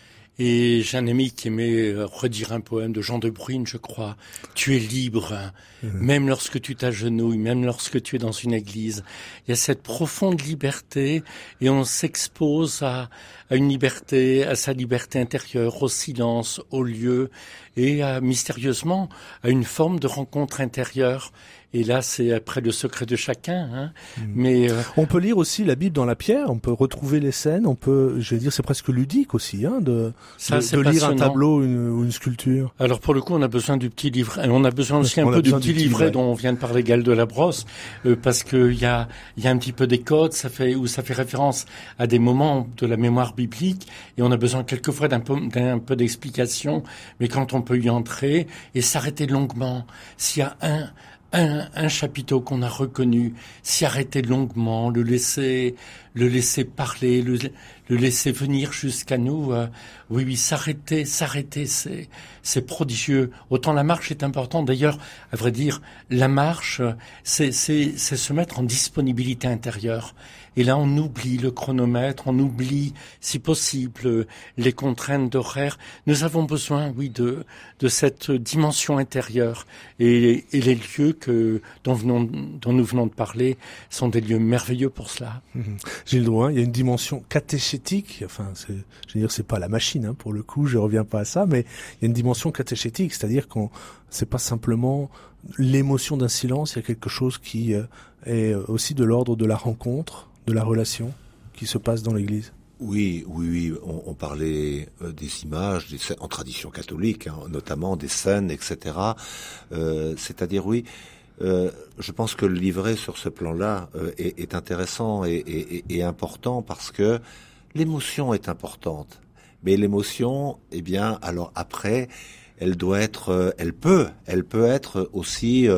Et j'ai un ami qui aimait redire un poème de Jean de Bruyne, je crois. Tu es libre, mmh. même lorsque tu t'agenouilles, même lorsque tu es dans une église. Il y a cette profonde liberté et on s'expose à, à une liberté, à sa liberté intérieure, au silence, au lieu et à, mystérieusement à une forme de rencontre intérieure. Et là, c'est après le secret de chacun. Hein. Mmh. Mais euh... on peut lire aussi la Bible dans la pierre. On peut retrouver les scènes. On peut, je vais dire, c'est presque ludique aussi, hein, de, Ça, de, de lire un tableau une, ou une sculpture. Alors pour le coup, on a besoin du petit livret. On a besoin aussi un peu du petit livret livret dont on vient de parler, Gaël Delabrosse, euh, parce que il y a, il y a un petit peu des codes. Ça fait où ça fait référence à des moments de la mémoire biblique, et on a besoin quelquefois d'un peu, d'un peu d'explication. Mais quand on peut y entrer et s'arrêter longuement, s'il y a un Un, un chapiteau qu'on a reconnu, s'y arrêter longuement, le laisser, le laisser parler, le, le laisser venir jusqu'à nous. Euh, oui, oui, s'arrêter, s'arrêter, c'est, c'est prodigieux. Autant la marche est importante. D'ailleurs, à vrai dire, la marche, c'est, c'est, c'est se mettre en disponibilité intérieure. Et là, on oublie le chronomètre, on oublie, si possible, les contraintes d'horaire. Nous avons besoin, oui, de de cette dimension intérieure. Et, et les lieux que dont, venons, dont nous venons de parler sont des lieux merveilleux pour cela. Mmh. Gilles Drouin, il y a une dimension catéchétique. Enfin, c'est, je veux dire, c'est pas la machine, hein, pour le coup. Je reviens pas à ça, mais il y a une dimension catéchétique, c'est-à-dire qu'on, c'est pas simplement l'émotion d'un silence. Il y a quelque chose qui euh, est aussi de l'ordre de la rencontre, de la relation qui se passe dans l'Église. Oui, oui, oui. On, on parlait euh, des images, des scènes, en tradition catholique, hein, notamment des scènes, et cetera. Euh, c'est-à-dire, oui, euh, je pense que le livret sur ce plan-là euh, est, est intéressant et, et, et important parce que l'émotion est importante. Mais l'émotion, eh bien, alors après, elle doit être, euh, elle peut, elle peut être aussi euh,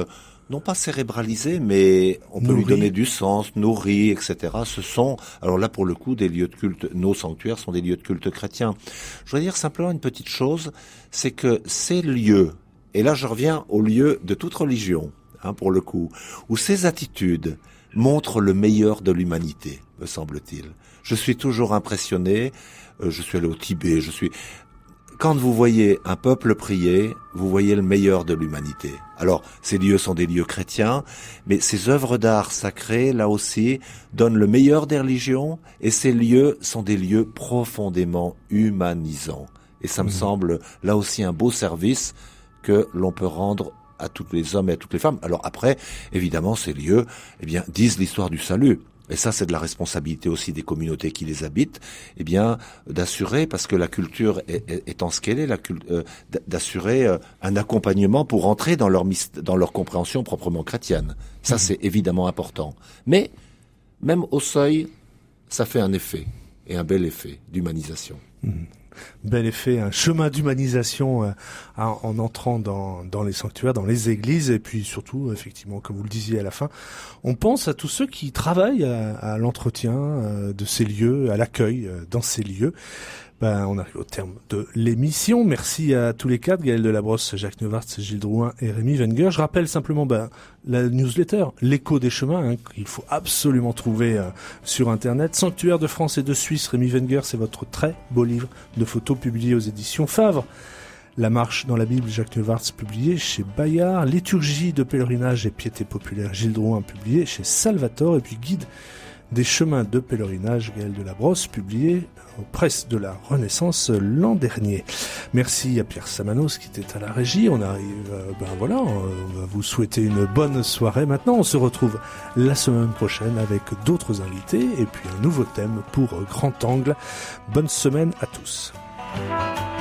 non pas cérébralisé, mais on peut Nourri. lui donner du sens, nourri, et cetera. Ce sont, alors là pour le coup, des lieux de culte, nos sanctuaires sont des lieux de culte chrétiens. Je voudrais dire simplement une petite chose, c'est que ces lieux, et là je reviens aux lieux de toute religion, hein, pour le coup, où ces attitudes montrent le meilleur de l'humanité, me semble-t-il. Je suis toujours impressionné, euh, je suis allé au Tibet, je suis... Quand vous voyez un peuple prier, vous voyez le meilleur de l'humanité. Alors, ces lieux sont des lieux chrétiens, mais ces œuvres d'art sacrées, là aussi, donnent le meilleur des religions, et ces lieux sont des lieux profondément humanisants. Et ça me mmh. semble, là aussi, un beau service que l'on peut rendre à tous les hommes et à toutes les femmes. Alors après, évidemment, ces lieux, eh bien, disent l'histoire du salut. Et ça, c'est de la responsabilité aussi des communautés qui les habitent, eh bien, d'assurer, parce que la culture est, est, étant ce qu'elle est, la cult, euh, d'assurer euh, un accompagnement pour entrer dans leur, dans leur compréhension proprement chrétienne. Ça, mmh. c'est évidemment important. Mais, même au seuil, ça fait un effet, et un bel effet d'humanisation. Mmh. Bel effet, un chemin d'humanisation euh, en entrant dans, dans les sanctuaires, dans les églises, et puis surtout, effectivement, comme vous le disiez à la fin, on pense à tous ceux qui travaillent à, à l'entretien euh, de ces lieux, à l'accueil euh, dans ces lieux. Ben, on arrive au terme de l'émission. Merci à tous les quatre, Gaël Delabrosse, Jacques Neuwarth, Gilles Drouin et Rémi Wenger. Je rappelle simplement ben, la newsletter, l'écho des chemins, hein, qu'il faut absolument trouver euh, sur Internet. Sanctuaire de France et de Suisse, Rémi Wenger, c'est votre très beau livre de photos publié aux éditions Favre. La marche dans la Bible, Jacques Neuwarth, publié chez Bayard. Liturgie de pèlerinage et piété populaire, Gilles Drouin, publié chez Salvatore. Et puis Guide des chemins de pèlerinage, Gaël Delabrosse, publié aux presses de la Renaissance l'an dernier. Merci à Pierre Samanos qui était à la régie. On arrive, euh, ben voilà, on va vous souhaiter une bonne soirée. Maintenant, on se retrouve la semaine prochaine avec d'autres invités et puis un nouveau thème pour Grand Angle. Bonne semaine à tous.